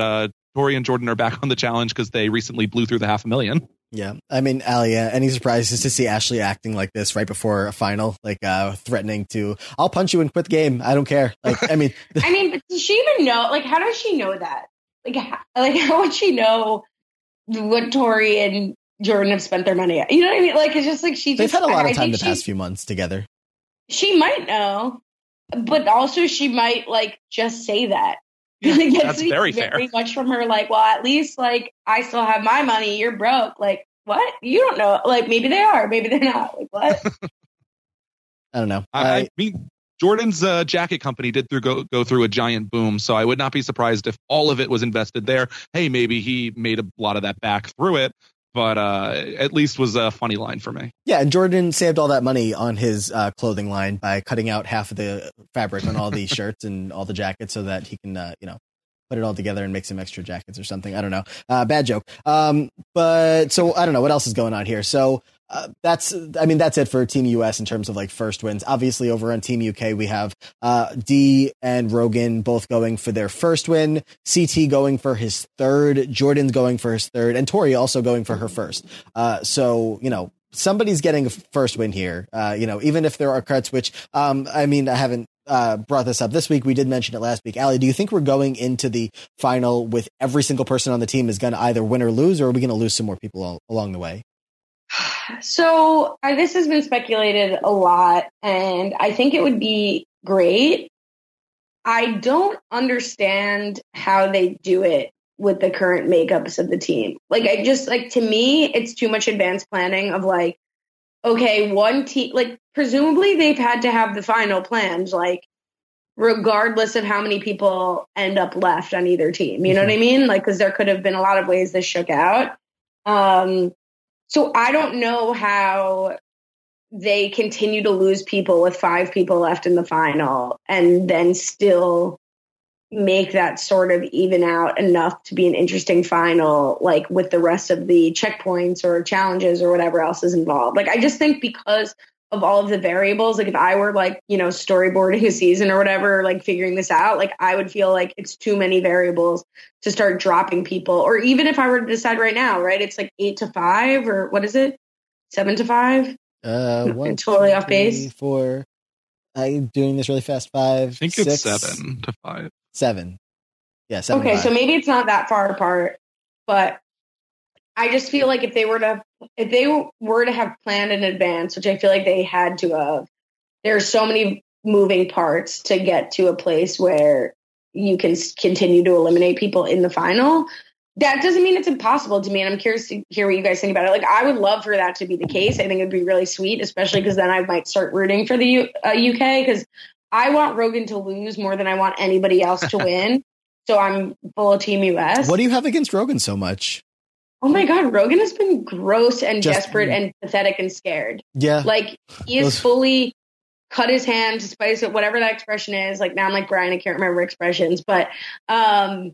Tori and Jordan are back on the challenge because they recently blew through the half a million. Yeah. I mean, Ali, uh, any surprises to see Ashley acting like this right before a final, like uh, threatening to, I'll punch you and quit the game. I don't care. Like, I mean, I mean, but does she even know? Like, how does she know that? Like, how, like, how would she know what Tori and Jordan have spent their money at? You know what I mean? Like, it's just like she they've just, had a lot I, of time I the she, past few months together. She might know, but also she might like just say that. Yeah, like, that's very, very fair. much from her, like, well, at least like I still have my money. You're broke. Like, what? You don't know. Like, maybe they are. Maybe they're not. Like, what? I don't know. I, I, I mean, Jordan's uh, jacket company did through go, go through a giant boom, so I would not be surprised if all of it was invested there. Hey, maybe he made a lot of that back through it, but uh, at least was a funny line for me. Yeah, and Jordan saved all that money on his uh, clothing line by cutting out half of the fabric on all the shirts and all the jackets so that he can, uh, you know, put it all together and make some extra jackets or something. I don't know. Uh, bad joke. Um, but so I don't know what else is going on here. So uh, that's, I mean, that's it for Team U S in terms of like first wins. Obviously over on Team U K, we have uh, Dee and Rogan both going for their first win, C T going for his third, Jordan's going for his third, and Tori also going for her first. Uh, so, you know, somebody's getting a first win here, uh, you know, even if there are cuts, which, um, I mean, I haven't uh, brought this up this week. We did mention it last week. Ali, do you think we're going into the final with every single person on the team is going to either win or lose, or are we going to lose some more people all, along the way? So uh, this has been speculated a lot, and I think it would be great. I don't understand how they do it with the current makeups of the team. Like, I just, like, to me, it's too much advanced planning of, like, okay, one team, like, presumably they've had to have the final plans, like, regardless of how many people end up left on either team. You know mm-hmm. what I mean? Like, because there could have been a lot of ways this shook out. Um, so I don't know how they continue to lose people with five people left in the final and then still make that sort of even out enough to be an interesting final, like with the rest of the checkpoints or challenges or whatever else is involved. Like, I just think because of all of the variables, like if I were like, you know, storyboarding a season or whatever, like figuring this out, like I would feel like it's too many variables to start dropping people. Or even if I were to decide right now, right, it's like eight to five or what is it? Seven to five? Uh, one, totally two, off base. Three, four. I'm doing this really fast. Five, I think six, it's seven to five. Seven. Yeah, seven. Okay, five. so maybe it's not that far apart, but I just feel like if they were to if they were to have planned in advance, which I feel like they had to have, there's so many moving parts to get to a place where you can continue to eliminate people in the final. That doesn't mean it's impossible to me, and I'm curious to hear what you guys think about it. Like, I would love for that to be the case. I think it'd be really sweet, especially because then I might start rooting for the U- uh, U K, because I want Rogan to lose more than I want anybody else to win. So I'm full of Team U S. What do you have against Rogan so much? Oh my God, Rogan has been gross and Just, desperate and pathetic and scared. Yeah. Like, he is fully cut his hand, despite it, whatever that expression is. Like, now I'm like Brian, I can't remember expressions, but um,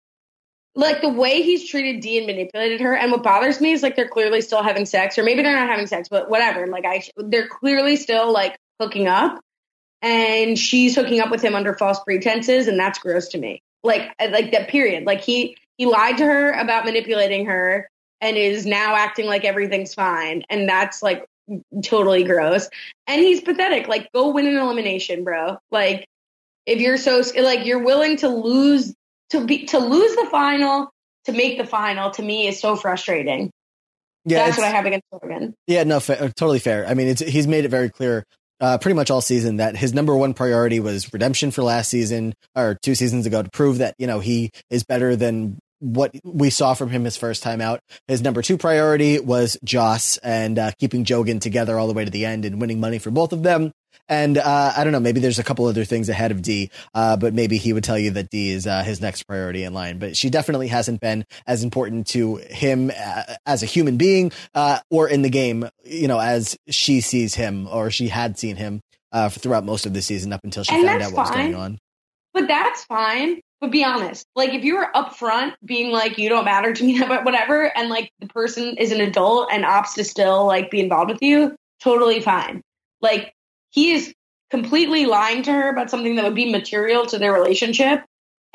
like the way he's treated Dee and manipulated her. And what bothers me is like they're clearly still having sex, or maybe they're not having sex, but whatever. Like, I, they're clearly still like hooking up, and she's hooking up with him under false pretenses, and that's gross to me. Like, like that period. Like he. He lied to her about manipulating her and is now acting like everything's fine. And that's like totally gross. And he's pathetic. Like, go win an elimination, bro. Like, if you're so like you're willing to lose to be to lose the final to make the final, to me is so frustrating. Yeah, that's what I have against Rogan. Yeah, no, fa- totally fair. I mean, it's, he's made it very clear uh, pretty much all season that his number one priority was redemption for last season or two seasons ago to prove that, you know, he is better than what we saw from him his first time out. His number two priority was Joss and uh, keeping Jogan together all the way to the end and winning money for both of them. And uh, I don't know, maybe there's a couple other things ahead of Dee, uh, but maybe he would tell you that Dee is uh, his next priority in line. But she definitely hasn't been as important to him uh, as a human being uh, or in the game, you know, as she sees him or she had seen him uh, throughout most of the season up until she and found out what fine. was going on. But that's fine. But be honest, like if you were upfront being like, you don't matter to me, but whatever, and like the person is an adult and opts to still like be involved with you, totally fine. Like he is completely lying to her about something that would be material to their relationship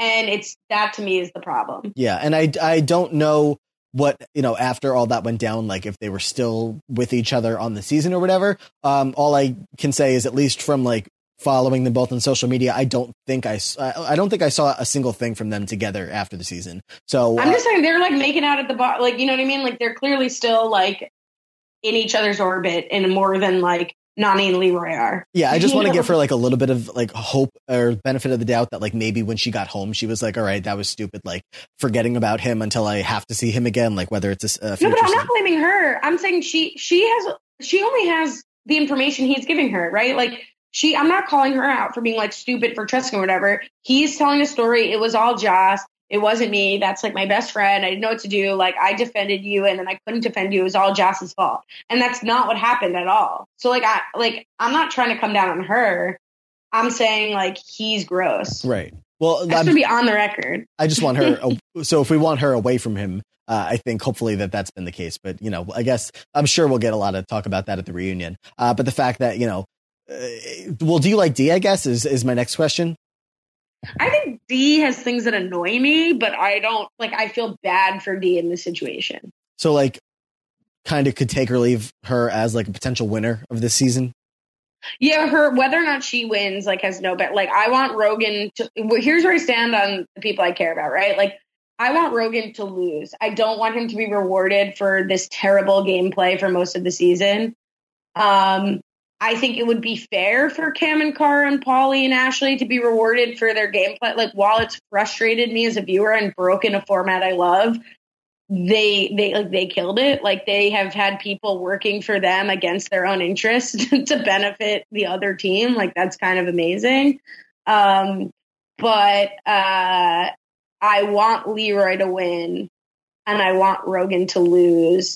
And it's that to me is the problem. Yeah. And I, I don't know what, you know, after all that went down, like if they were still with each other on the season or whatever. Um, all I can say is, at least from like following them both on social media, I don't think I, I don't think I saw a single thing from them together after the season. So I'm uh, just saying they're like making out at the bar. Like, you know what I mean? Like they're clearly still like in each other's orbit in more than like Nany and Leroy are. Yeah, I just want to know? give her like a little bit of like hope or benefit of the doubt that like maybe when she got home, she was like, all right, that was stupid. Like forgetting about him until I have to see him again. Like whether it's a, a no, but I'm not blaming her. I'm saying she she has she only has the information he's giving her, right? Like she, I'm not calling her out for being like stupid for trusting or whatever. He's telling a story. It was all Joss. It wasn't me. That's like my best friend. I didn't know what to do. Like I defended you and then I couldn't defend you. It was all Joss's fault. And that's not what happened at all. So like, I, like, I'm not trying to come down on her. I'm saying like, he's gross. Right. Well, that's to be on the record. I just want her. So if we want her away from him, uh, I think hopefully that that's been the case, but you know, I guess I'm sure we'll get a lot of talk about that at the reunion. Uh, but the fact that, you know, uh, well, do you like Dee, I guess is, is my next question. I think Dee has things that annoy me, but I don't like, I feel bad for Dee in this situation. So like kind of could take or leave her as like a potential winner of this season. Yeah, her, whether or not she wins, like has no bet. Like I want Rogan to, here's where I stand on the people I care about, right? Like I want Rogan to lose. I don't want him to be rewarded for this terrible gameplay for most of the season. Um, I think it would be fair for Cam and Cara and Paulie and Ashley to be rewarded for their gameplay. Like, while it's frustrated me as a viewer and broken a format I love, they they like they killed it. Like, they have had people working for them against their own interest to benefit the other team. Like, that's kind of amazing. Um, but uh, I want Leroy to win, and I want Rogan to lose.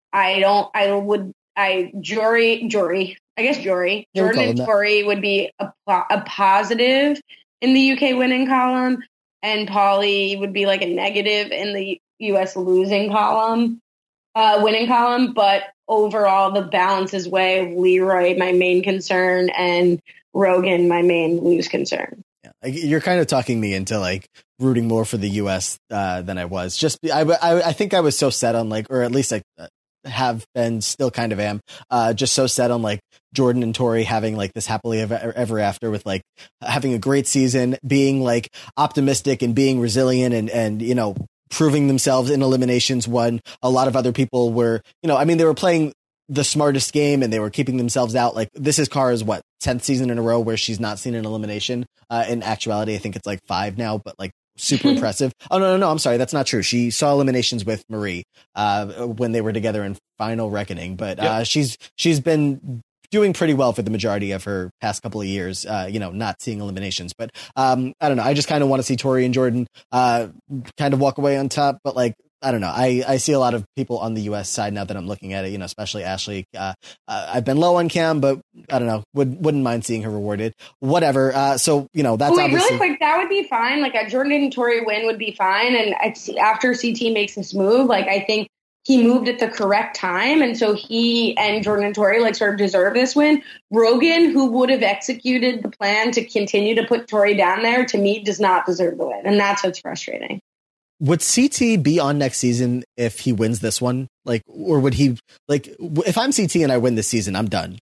I don't. I would. I Jory Jory. I guess Jory, Yeah, Jordan and Tori would be a, a positive in the U K winning column, and Paulie would be like a negative in the U S losing column, uh, winning column. But overall, the balance is way of Leroy, my main concern, and Rogan, my main lose concern. Yeah, you're kind of talking me into like rooting more for the U S uh, than I was. Just I, I, I think I was so set on like, or at least I have been, still kind of am, uh, just so set on like Jordan and Tori having like this happily ever, ever after, with like having a great season, being like optimistic and being resilient and, and, you know, proving themselves in eliminations when a lot of other people were, you know, I mean, they were playing the smartest game and they were keeping themselves out. Like, this is Cara's what, tenth season in a row where she's not seen an elimination. Uh, in actuality, I think it's like five now, but like super impressive. Oh, no, no, no. I'm sorry. That's not true. She saw eliminations with Marie uh, when they were together in Final Reckoning, but uh, yep. she's she's been doing pretty well for the majority of her past couple of years, uh, you know, not seeing eliminations. But um, I don't know. I just kind of want to see Tori and Jordan uh, kind of walk away on top. But like, I don't know. I, I see a lot of people on the U S side now that I'm looking at it, you know, especially Ashley. Uh, uh, I've been low on Cam, but I don't know. Would, wouldn't mind seeing her rewarded. Whatever. Uh, so, you know, that's oh, wait, obviously... really quick. That would be fine. Like, a Jordan and Tori win would be fine. And it's, after C T makes this move, like, I think he moved at the correct time. And so he and Jordan and Tori, like, sort of deserve this win. Rogan, who would have executed the plan to continue to put Tori down there, to me, does not deserve the win. And that's what's frustrating. Would C T be on next season if he wins this one? Like, or would he, like, if I'm C T and I win this season, I'm done.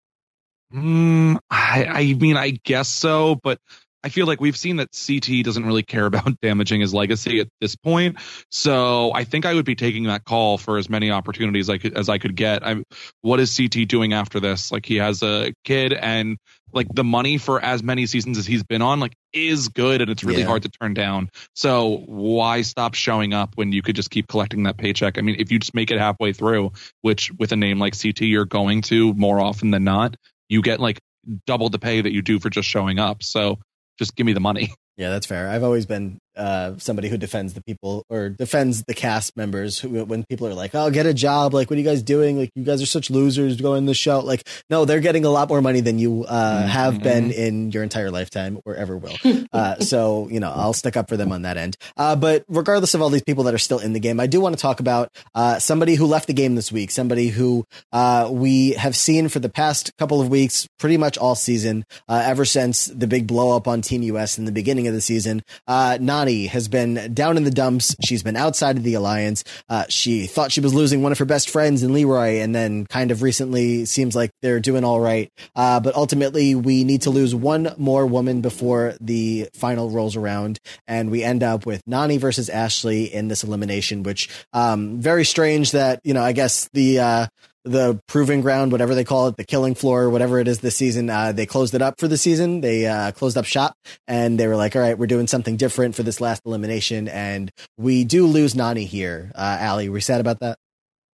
Mm, I, I mean, I guess so, but I feel like we've seen that C T doesn't really care about damaging his legacy at this point. So I think I would be taking that call for as many opportunities I could, as I could get. I'm, what is C T doing after this? Like, he has a kid, and like the money for as many seasons as he's been on, like, is good, and it's really yeah. hard to turn down. So why stop showing up when you could just keep collecting that paycheck? I mean, if you just make it halfway through, which with a name like C T, you're going to more often than not, you get like double the pay that you do for just showing up. So just give me the money. Yeah, that's fair. I've always been uh, somebody who defends the people, or defends the cast members who, when people are like, oh, get a job. Like, what are you guys doing? Like, you guys are such losers going the show. Like, no, they're getting a lot more money than you uh, mm-hmm. have been in your entire lifetime or ever will. Uh, so, you know, I'll stick up for them on that end. Uh, but regardless of all these people that are still in the game, I do want to talk about uh, somebody who left the game this week, somebody who uh, we have seen for the past couple of weeks, pretty much all season, uh, ever since the big blow up on Team U S in the beginning of the season. Uh, Nany Nany has been down in the dumps. She's been outside of the alliance. Uh, she thought she was losing one of her best friends in Leroy, and then kind of recently seems like they're doing all right. Uh, but ultimately, we need to lose one more woman before the final rolls around, and we end up with Nany versus Ashley in this elimination, which um, very strange that, you know, I guess the uh, the proving ground, whatever they call it, the killing floor, whatever it is this season, uh, they closed it up for the season. They uh, closed up shop, and they were like, all right, we're doing something different for this last elimination. And we do lose Nany here. Uh, Allie, were you sad about that?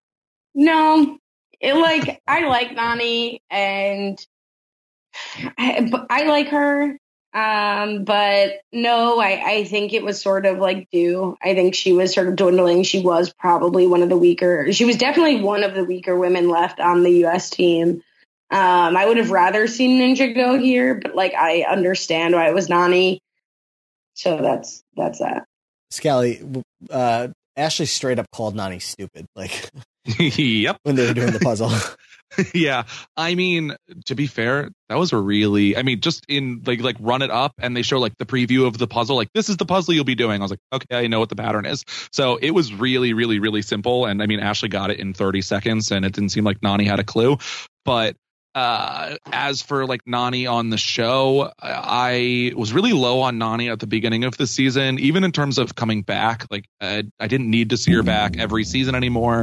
No, it like, I like Nany, and I, I like her. Um, but no, I, I think it was sort of like due. I think she was sort of dwindling. She was probably one of the weaker. She was definitely one of the weaker women left on the U S team. Um, I would have rather seen Ninja go here, but like I understand why it was Nany. So that's that's that. Scally, uh, Ashley straight up called Nany stupid. Like, yep, when they were doing the puzzle. Yeah, I mean, to be fair, that was a really, I mean, just in like like run it up and they show like the preview of the puzzle, like this is the puzzle you'll be doing. I was like, okay, I know what the pattern is. So it was really, really, really simple. And I mean, Ashley got it in thirty seconds, and it didn't seem like Nany had a clue. But uh, as for like Nany on the show, I was really low on Nany at the beginning of the season, even in terms of coming back. Like I, I didn't need to see her back every season anymore.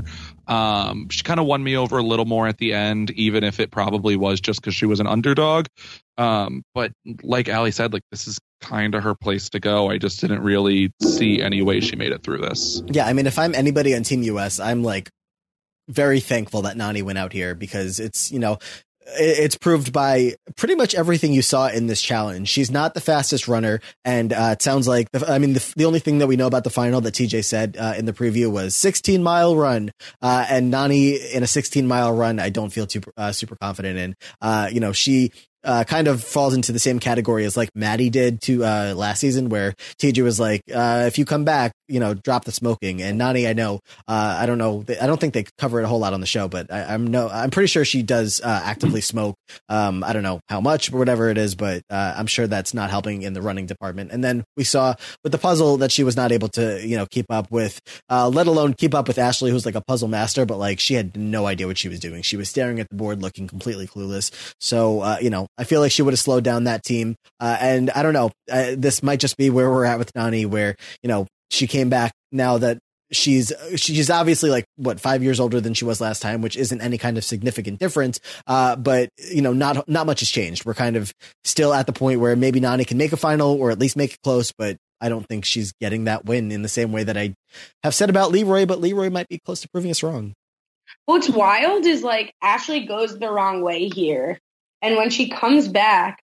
Um, she kind of won me over a little more at the end, even if it probably was just because she was an underdog. Um, but like Allie said, like this is kind of her place to go. I just didn't really see any way she made it through this. Yeah, I mean, if I'm anybody on Team U S, I'm like very thankful that Nany went out here, because it's, you know, it's proved by pretty much everything you saw in this challenge. She's not the fastest runner. And uh, it sounds like, the, I mean, the, the only thing that we know about the final that T J said uh, in the preview was sixteen mile run. Uh, and Nany in a sixteen mile run, I don't feel too uh, super confident in. Uh, you know, she uh, kind of falls into the same category as like Maddie did to uh, last season, where T J was like, uh, if you come back, you know, drop the smoking. And Nany, I know, uh, I don't know, I don't think they cover it a whole lot on the show, but I, I'm no, I'm pretty sure she does uh, actively smoke. Um, I don't know how much, but whatever it is, but uh, I'm sure that's not helping in the running department. And then we saw with the puzzle that she was not able to, you know, keep up with, uh, let alone keep up with Ashley, who's like a puzzle master, but like she had no idea what she was doing. She was staring at the board, looking completely clueless. So, uh, you know, I feel like she would have slowed down that team. Uh, and I don't know, uh, this might just be where we're at with Nany, where, you know, she came back now that she's she's obviously like what five years older than she was last time, which isn't any kind of significant difference. Uh, but you know, not not much has changed. We're kind of still at the point where maybe Nany can make a final or at least make it close, but I don't think she's getting that win in the same way that I have said about Leroy. But Leroy might be close to proving us wrong. What's wild is like Ashley goes the wrong way here, and when she comes back,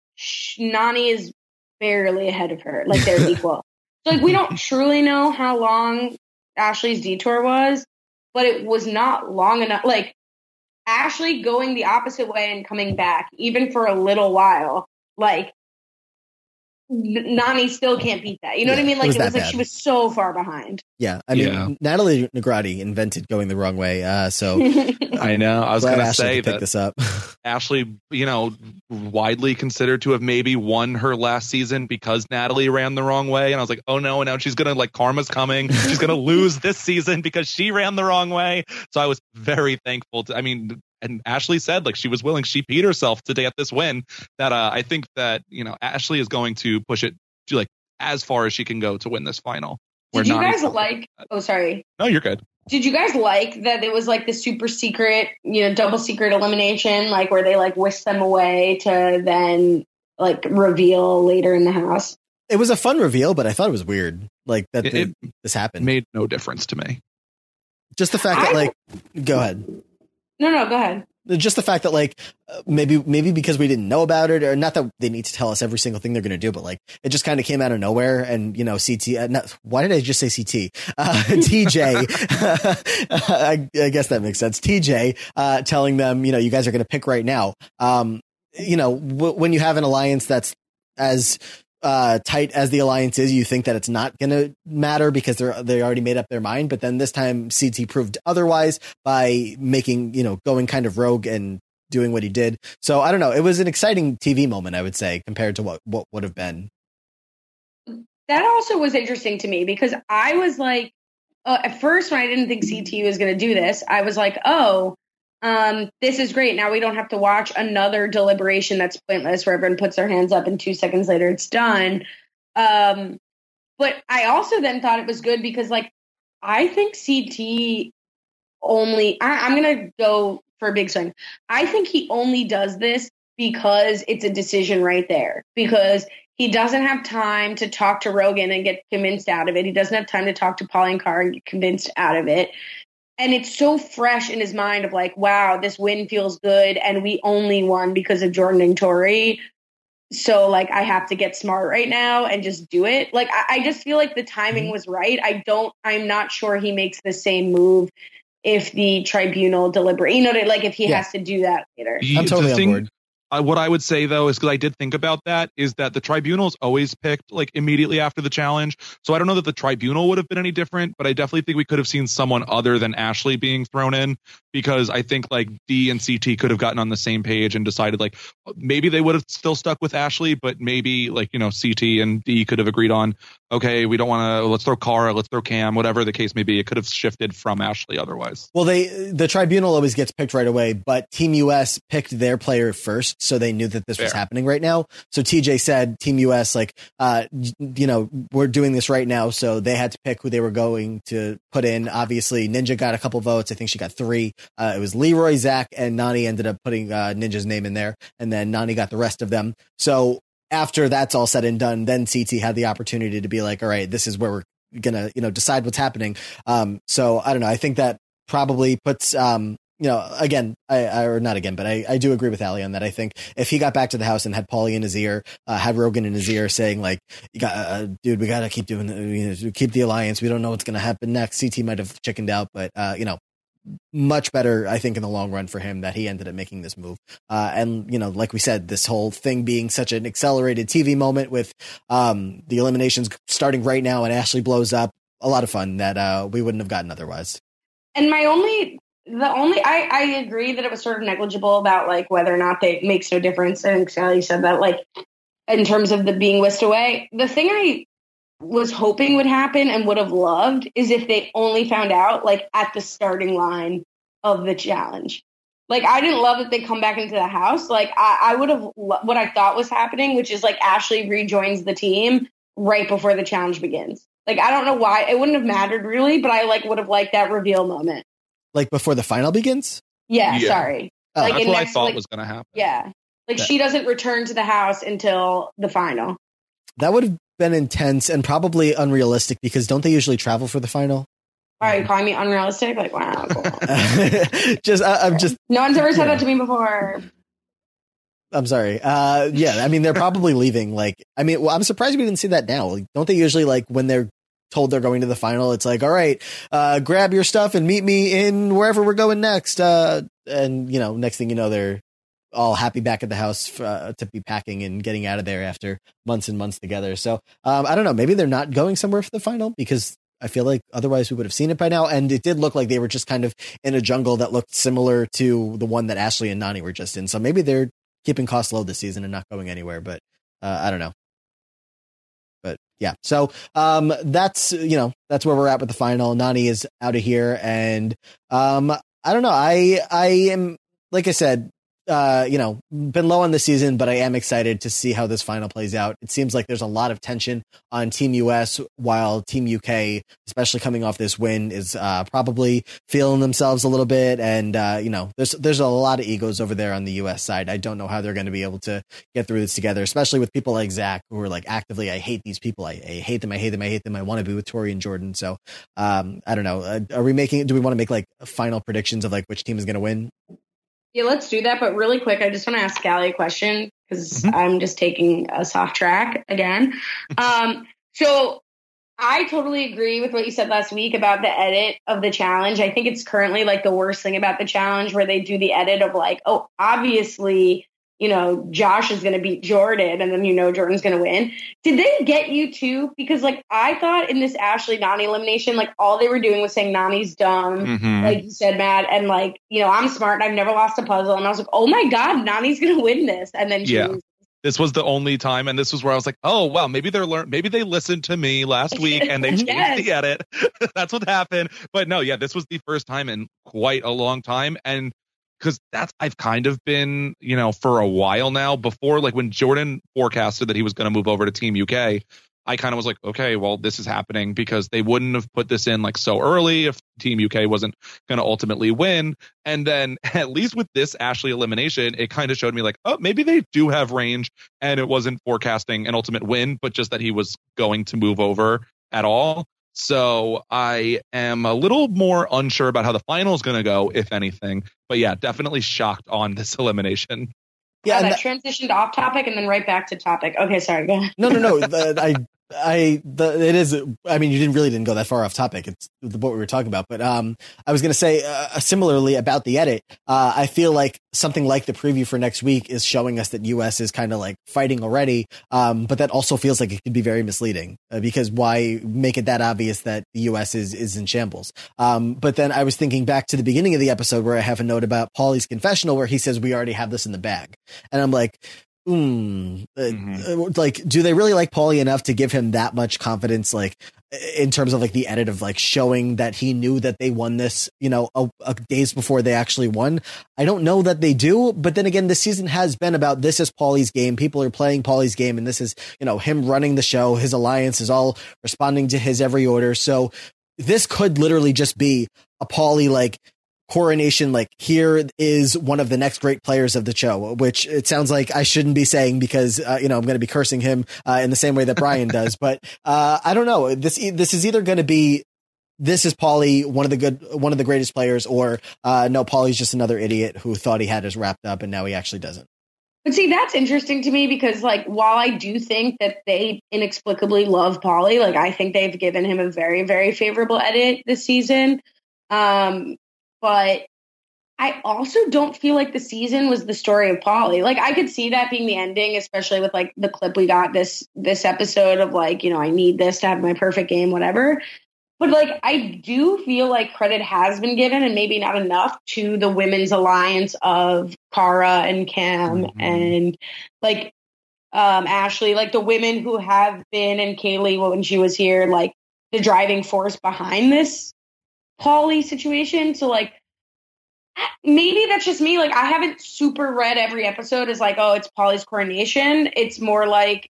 Nany is barely ahead of her. Like they're equal. So like we don't truly know how long Ashley's detour was, but it was not long enough. Like Ashley going the opposite way and coming back, even for a little while, like Nany still can't beat that. You know yeah, what I mean? Like it was, it was like bad. She was so far behind. Yeah, I mean, yeah. Natalie Negrati invented going the wrong way. Uh, so I know. I was going to say that this up. Ashley, you know, widely considered to have maybe won her last season because Natalie ran the wrong way, and I was like, oh no, and now she's going to like karma's coming. She's going to lose this season because she ran the wrong way. So I was very thankful to. I mean. And Ashley said, like, she was willing, she peed herself to get this win. That uh, I think that, you know, Ashley is going to push it to, like, as far as she can go to win this final. Did you guys like, oh, sorry. No, you're good. Did you guys like that it was, like, the super secret, you know, double secret elimination, like, where they, like, whisked them away to then, like, reveal later in the house? It was a fun reveal, but I thought it was weird, like, that it, the, it this happened. Made no difference to me. Just the fact that, I, like, go ahead. No, no, go ahead. Just the fact that, like, uh, maybe maybe because we didn't know about it, or not that they need to tell us every single thing they're going to do, but, like, it just kind of came out of nowhere. And, you know, C T, uh, not, why did I just say C T? Uh, T J, I, I guess that makes sense. T J uh, telling them, you know, you guys are going to pick right now. Um, you know, w- when you have an alliance that's as uh tight as the alliance is, you think that it's not going to matter because they're they already made up their mind. But then this time C T proved otherwise by making, you know, going kind of rogue and doing what he did. So I don't know, it was an exciting T V moment, I would say, compared to what what would have been. that also was interesting to me because I was like, uh, at first when I didn't think C T was going to do this, I was like, oh, um, this is great. Now we don't have to watch another deliberation that's pointless where everyone puts their hands up and two seconds later it's done. Um, but I also then thought it was good because, like, I think C T only, I, I'm going to go for a big swing. I think he only does this because it's a decision right there, because he doesn't have time to talk to Rogan and get convinced out of it. He doesn't have time to talk to Pauline Carr and get convinced out of it. And it's so fresh in his mind of like, wow, this win feels good. And we only won because of Jordan and Tori. So like, I have to get smart right now and just do it. Like, I, I just feel like the timing was right. I don't, I'm not sure he makes the same move if the tribunal deliberate, you know, like if he yeah. has to do that later. I'm totally on board. Uh, what I would say, though, is because I did think about that, is that the tribunal's always picked like immediately after the challenge. So I don't know that the tribunal would have been any different, but I definitely think we could have seen someone other than Ashley being thrown in, because I think like D and C T could have gotten on the same page and decided like maybe they would have still stuck with Ashley, but maybe like, you know, C T and D could have agreed on, OK, we don't want to, let's throw Cara, let's throw Cam, whatever the case may be. It could have shifted from Ashley otherwise. Well, they the tribunal always gets picked right away, but Team U S picked their player first. So they knew that this Fair. was happening right now. So T J said, Team U S, like, uh, you know, we're doing this right now. So they had to pick who they were going to put in. Obviously, Ninja got a couple votes. I think she got three. Uh, it was Leroy, Zach, and Nany ended up putting uh, Ninja's name in there. And then Nany got the rest of them. So after that's all said and done, then C T had the opportunity to be like, all right, this is where we're going to, you know, decide what's happening. Um, so I don't know. I think that probably puts, um, you know, again, I, I or not again, but I, I do agree with Ali on that. I think if he got back to the house and had Paulie in his ear, uh, had Rogan in his ear saying like, you got, uh, dude, we got to keep doing, the, you know, keep the alliance. We don't know what's going to happen next. C T might have chickened out, but, uh, you know, much better, I think, in the long run for him that he ended up making this move. Uh, and, you know, like we said, this whole thing being such an accelerated T V moment with um, the eliminations starting right now and Ashley blows up, a lot of fun that uh, we wouldn't have gotten otherwise. And my only, the only, I, I agree that it was sort of negligible about like whether or not they it makes no difference. I think Sally said that, like, in terms of the being whisked away. The thing I was hoping would happen and would have loved is if they only found out like at the starting line of the challenge. Like, I didn't love that they come back into the house. Like, I, I would have lo- what I thought was happening, which is like Ashley rejoins the team right before the challenge begins. Like, I don't know why it wouldn't have mattered really, but I like would have liked that reveal moment. Like before the final begins? Yeah, yeah. sorry. Oh, like that's what next, I thought like, was going to happen. Yeah. Like, yeah. she doesn't return to the house until the final. That would have been intense and probably unrealistic because don't they usually travel for the final? All right, calling me unrealistic? Like, wow. Cool. just, I, I'm just. No one's ever said that to me before. I'm sorry. Uh, yeah, I mean, they're probably leaving. Like, I mean, well, I'm surprised we didn't see that now. Like, don't they usually, like, when they're told they're going to the final, it's like, all right, uh, grab your stuff and meet me in wherever we're going next. Uh, and, you know, next thing you know, they're all happy back at the house uh, to be packing and getting out of there after months and months together. So um, I don't know. Maybe they're not going somewhere for the final because I feel like otherwise we would have seen it by now. And it did look like they were just kind of in a jungle that looked similar to the one that Ashley and Nany were just in. So maybe they're keeping costs low this season and not going anywhere. But uh, I don't know. But yeah, so um, that's, you know, that's where we're at with the final. Nany is out of here. And um, I don't know. I I am, like I said, Uh, you know, been low on the season, but I am excited to see how this final plays out. It seems like there's a lot of tension on Team U S, while Team U K, especially coming off this win, is uh, probably feeling themselves a little bit. And, uh, you know, there's there's a lot of egos over there on the U S side. I don't know how they're going to be able to get through this together, especially with people like Zach, who are like actively, I hate these people. I, I hate them. I hate them. I hate them. I want to be with Tori and Jordan. So um, I don't know. Uh, are we making, do we want to make like final predictions of like which team is going to win? Yeah, let's do that. But really quick, I just want to ask Callie a question because Mm-hmm. I'm just taking us off track again. um, so I totally agree with what you said last week about the edit of the challenge. I think it's currently like the worst thing about the challenge where they do the edit of like, oh, obviously, you know, Josh is going to beat Jordan and then, you know, Jordan's going to win. Did they get you too? Because like, I thought in this Ashley Nany elimination, like all they were doing was saying Nany's dumb, Mm-hmm. like you said, Matt. And like, you know, I'm smart and I've never lost a puzzle. And I was like, oh my God, Nany's going to win this. And then she Yeah. loses. this was the only time, and this was where I was like, oh wow, maybe they're learn maybe they listened to me last week and they changed Yes. the edit. That's what happened. But no, yeah, this was the first time in quite a long time, and because that's I've kind of been, you know, for a while now. Before, like when Jordan forecasted that he was going to move over to Team U K, I kind of was like, okay, well, this is happening because they wouldn't have put this in like so early if Team U K wasn't going to ultimately win. And then at least with this Ashley elimination, it kind of showed me like, oh, maybe they do have range, and it wasn't forecasting an ultimate win, but just that he was going to move over at all. So I am a little more unsure about how the final is going to go, if anything. But yeah, definitely shocked on this elimination. Yeah, Yeah, that, that transitioned off topic and then right back to topic. Okay, sorry, go ahead. no, no, no. The, I, I, the, it is. I mean, you didn't really didn't go that far off topic. It's what we were talking about. But um, I was going to say uh, similarly about the edit. Uh, I feel like something like the preview for next week is showing us that U S is kind of like fighting already. Um, but that also feels like it could be very misleading uh, because why make it that obvious that the U S is is in shambles? Um, but then I was thinking back to the beginning of the episode where I have a note about Paulie's confessional where he says we already have this in the bag, and I'm like. Mm, uh, mm-hmm. Like, do they really like Paulie enough to give him that much confidence? Like, in terms of like the edit of like showing that he knew that they won this, you know, a, a days before they actually won. I don't know that they do, but then again, this season has been about this is Paulie's game. People are playing Paulie's game, and this is, you know, him running the show. His alliance is all responding to his every order. So this could literally just be a Paulie like. Coronation, like here is one of the next great players of the show, which it sounds like I shouldn't be saying because uh, you know I'm going to be cursing him uh, in the same way that Brian does. But uh, I don't know. This this is either going to be this is Paulie, one of the good, one of the greatest players, or uh, no, Paulie's just another idiot who thought he had us wrapped up and now he actually doesn't. But see, that's interesting to me because, like, while I do think that they inexplicably love Paulie, like I think they've given him a very, very favorable edit this season. Um, But I also don't feel like the season was the story of Paulie. Like I could see that being the ending, especially with like the clip we got this this episode of like, you know, I need this to have my perfect game, whatever. But like I do feel like credit has been given, and maybe not enough, to the women's alliance of Cara and Cam mm-hmm. and like um, Ashley, like the women who have been, and Kaylee when she was here, like the driving force behind this Paulie situation. So like maybe that's just me. Like I haven't super read every episode as like, oh, it's Paulie's coronation. It's more like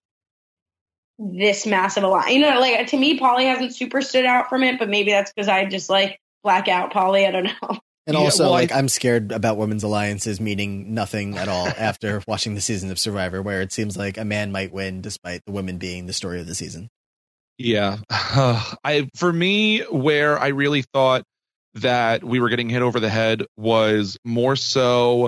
this massive alliance. You know, like to me, Paulie hasn't super stood out from it, but maybe that's because I just like black out Paulie. I don't know. And also, yeah, well, like, I, I'm scared about women's alliances meaning nothing at all after watching the season of Survivor, where it seems like a man might win despite the women being the story of the season. Yeah, uh, I for me, where I really thought that we were getting hit over the head was more so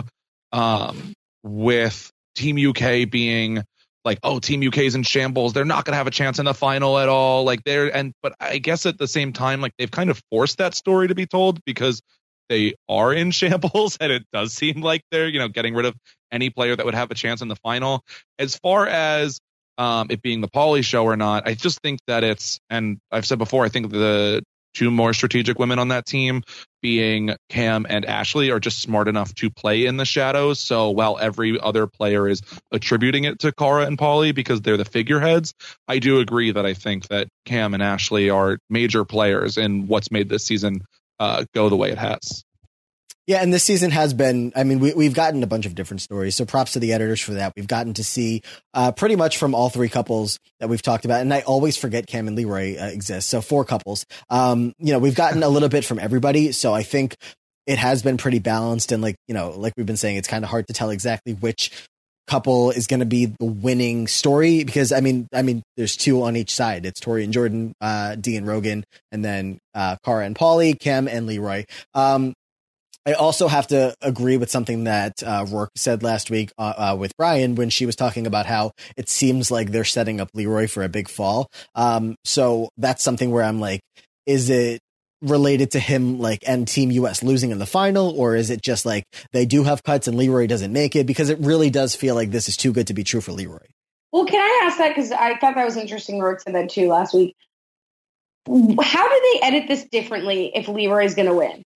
um, with Team U K being like, oh, Team U K's in shambles. They're not going to have a chance in the final at all. Like they're and but I guess at the same time, like they've kind of forced that story to be told because they are in shambles, and it does seem like they're, you know, getting rid of any player that would have a chance in the final. As far as Um, it being the Paulie show or not, I just think that it's, and I've said before, I think the two more strategic women on that team, being Cam and Ashley, are just smart enough to play in the shadows. So while every other player is attributing it to Cara and Paulie because they're the figureheads, I do agree that I think that Cam and Ashley are major players in what's made this season uh, go the way it has. Yeah, and this season has been, I mean, we, we've gotten a bunch of different stories, so props to the editors for that. We've gotten to see uh, pretty much from all three couples that we've talked about, and I always forget Cam and Leroy uh, exist, so four couples. Um, you know, we've gotten a little bit from everybody, so I think it has been pretty balanced, and like, you know, like we've been saying, it's kind of hard to tell exactly which couple is going to be the winning story because, I mean, I mean, there's two on each side. It's Tori and Jordan, uh, Dee and Rogan, and then uh, Cara and Paulie, Cam and Leroy. Um, I also have to agree with something that uh, Rourke said last week uh, uh, with Brian when she was talking about how it seems like they're setting up Leroy for a big fall. Um, so that's something where I'm like, is it related to him like and Team U S losing in the final, or is it just like they do have cuts and Leroy doesn't make it? Because it really does feel like this is too good to be true for Leroy. Well, can I ask that? Because I thought that was interesting. Rourke said that too last week. How do they edit this differently if Leroy is going to win?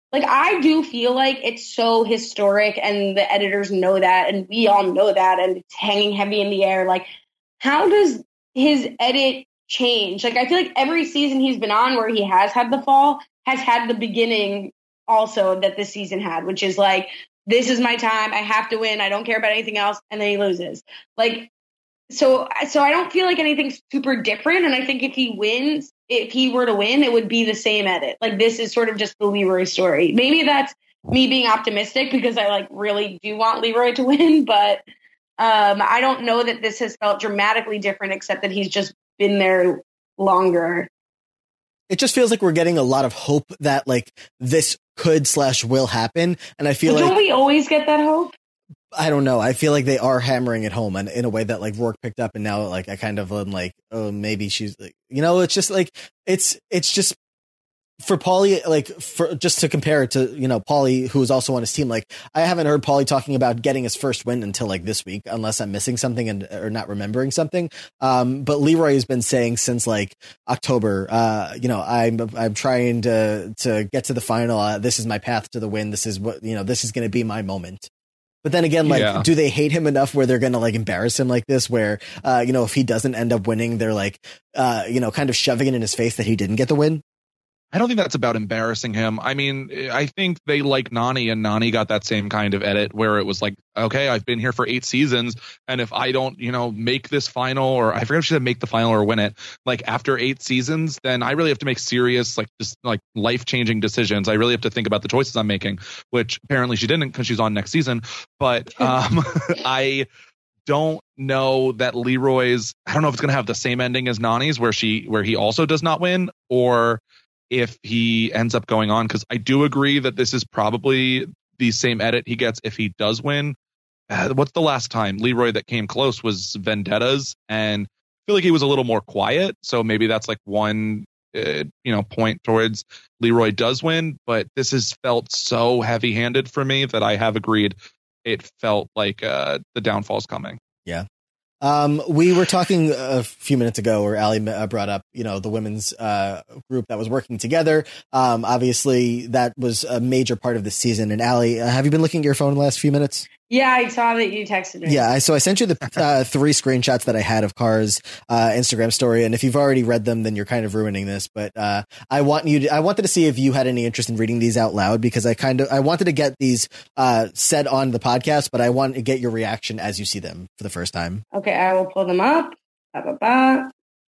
Like, I do feel like it's so historic and the editors know that and we all know that and it's hanging heavy in the air. Like, how does his edit change? Like, I feel like every season he's been on where he has had the fall has had the beginning also that this season had, which is like, this is my time. I have to win. I don't care about anything else. And then he loses. Like, so, so I don't feel like anything's super different. And I think if he wins, if he were to win, it would be the same edit. Like, this is sort of just the Leroy story. Maybe that's me being optimistic because I like really do want Leroy to win, but um, I don't know that this has felt dramatically different, except that he's just been there longer. It just feels like we're getting a lot of hope that like this could slash will happen. And I feel but like don't we always get that hope? I don't know. I feel like they are hammering it home and in a way that like Rourke picked up. And now like I kind of am like, oh, maybe she's like, you know, it's just like it's it's just for Paulie, like for just to compare it to, you know, Paulie, who is also on his team. Like I haven't heard Paulie talking about getting his first win until like this week, unless I'm missing something and or not remembering something. Um, but Leroy has been saying since like October, uh, you know, I'm I'm trying to to get to the final. Uh, this is my path to the win. This is what, you know, this is going to be my moment. But then again, like, yeah. do they hate him enough where they're going to like embarrass him like this, where, uh, you know, if he doesn't end up winning, they're like, uh, you know, kind of shoving it in his face that he didn't get the win? I don't think that's about embarrassing him. I mean, I think they like Nany, and Nany got that same kind of edit where it was like, okay, I've been here for eight seasons, and if I don't, you know, make this final, or I forget if she said make the final or win it, like after eight seasons, then I really have to make serious, like just like life-changing decisions. I really have to think about the choices I'm making, which apparently she didn't because she's on next season. But um, I don't know that Leroy's, I don't know if it's going to have the same ending as Nany's, where she, where he also does not win, or if he ends up going on, because I do agree that this is probably the same edit he gets if he does win. Uh, what's the last time Leroy that came close was Vendettas, and I feel like he was a little more quiet, so maybe that's like one uh, you know point towards Leroy does win. But this has felt so heavy-handed for me that I have agreed it felt like uh, the downfall's coming. Yeah. Um, we were talking a few minutes ago where Ali brought up, you know, the women's uh, group that was working together. Um, obviously, that was a major part of the season. And Ali, uh, have you been looking at your phone the last few minutes? Yeah, I saw that you texted me. Yeah, so I sent you the uh, three screenshots that I had of Cara's uh, Instagram story, and if you've already read them, then you're kind of ruining this. But uh, I want you, to, I wanted to see if you had any interest in reading these out loud, because I kind of, I wanted to get these uh, said on the podcast, but I want to get your reaction as you see them for the first time. Okay, I will pull them up. Ba, ba, ba.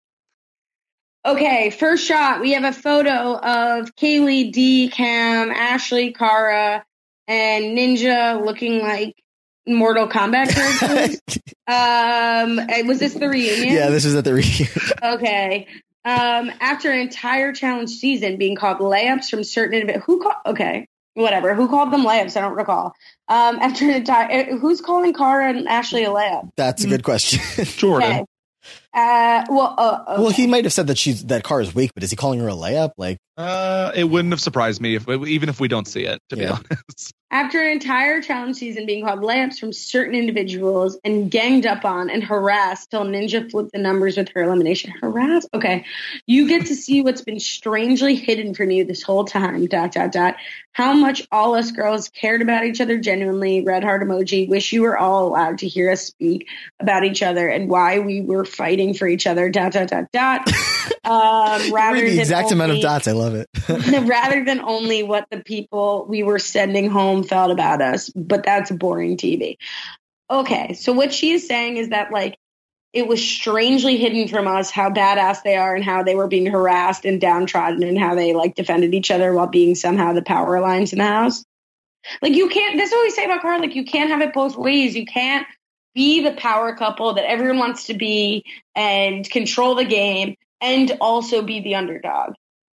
Okay, first shot, we have a photo of Kaylee, Dee, Cam, Ashley, Cara, and Ninja looking like Mortal Kombat characters. um, was this the reunion? Yeah, this was at the reunion. Okay. Um, after an entire challenge season being called layups from certain who call okay, whatever. Who called them layups? I don't recall. Um, after an entire who's calling Cara and Ashley a layup? That's a good question. Jordan. Okay. Uh, well, uh, okay. well, he might have said that she's that Cara's weak, but is he calling her a layup? Like, uh, it wouldn't have surprised me if even if we don't see it. To yeah. be honest. After an entire challenge season being called layups from certain individuals and ganged up on and harassed till Ninja flipped the numbers with her elimination. Harass? Okay. You get to see what's been strangely hidden from you this whole time, dot, dot, dot. How much all us girls cared about each other genuinely, red heart emoji, wish you were all allowed to hear us speak about each other and why we were fighting for each other, dot, dot, dot, dot. Um, rather the than exact only, amount of dots. I love it. rather than only what the people we were sending home felt about us, but that's boring T V. Okay, so what she is saying is that like it was strangely hidden from us how badass they are and how they were being harassed and downtrodden and how they like defended each other while being somehow the power lines in the house. Like you can't, this is what we say about Cara, like you can't have it both ways. You can't be the power couple that everyone wants to be and control the game and also be the underdog.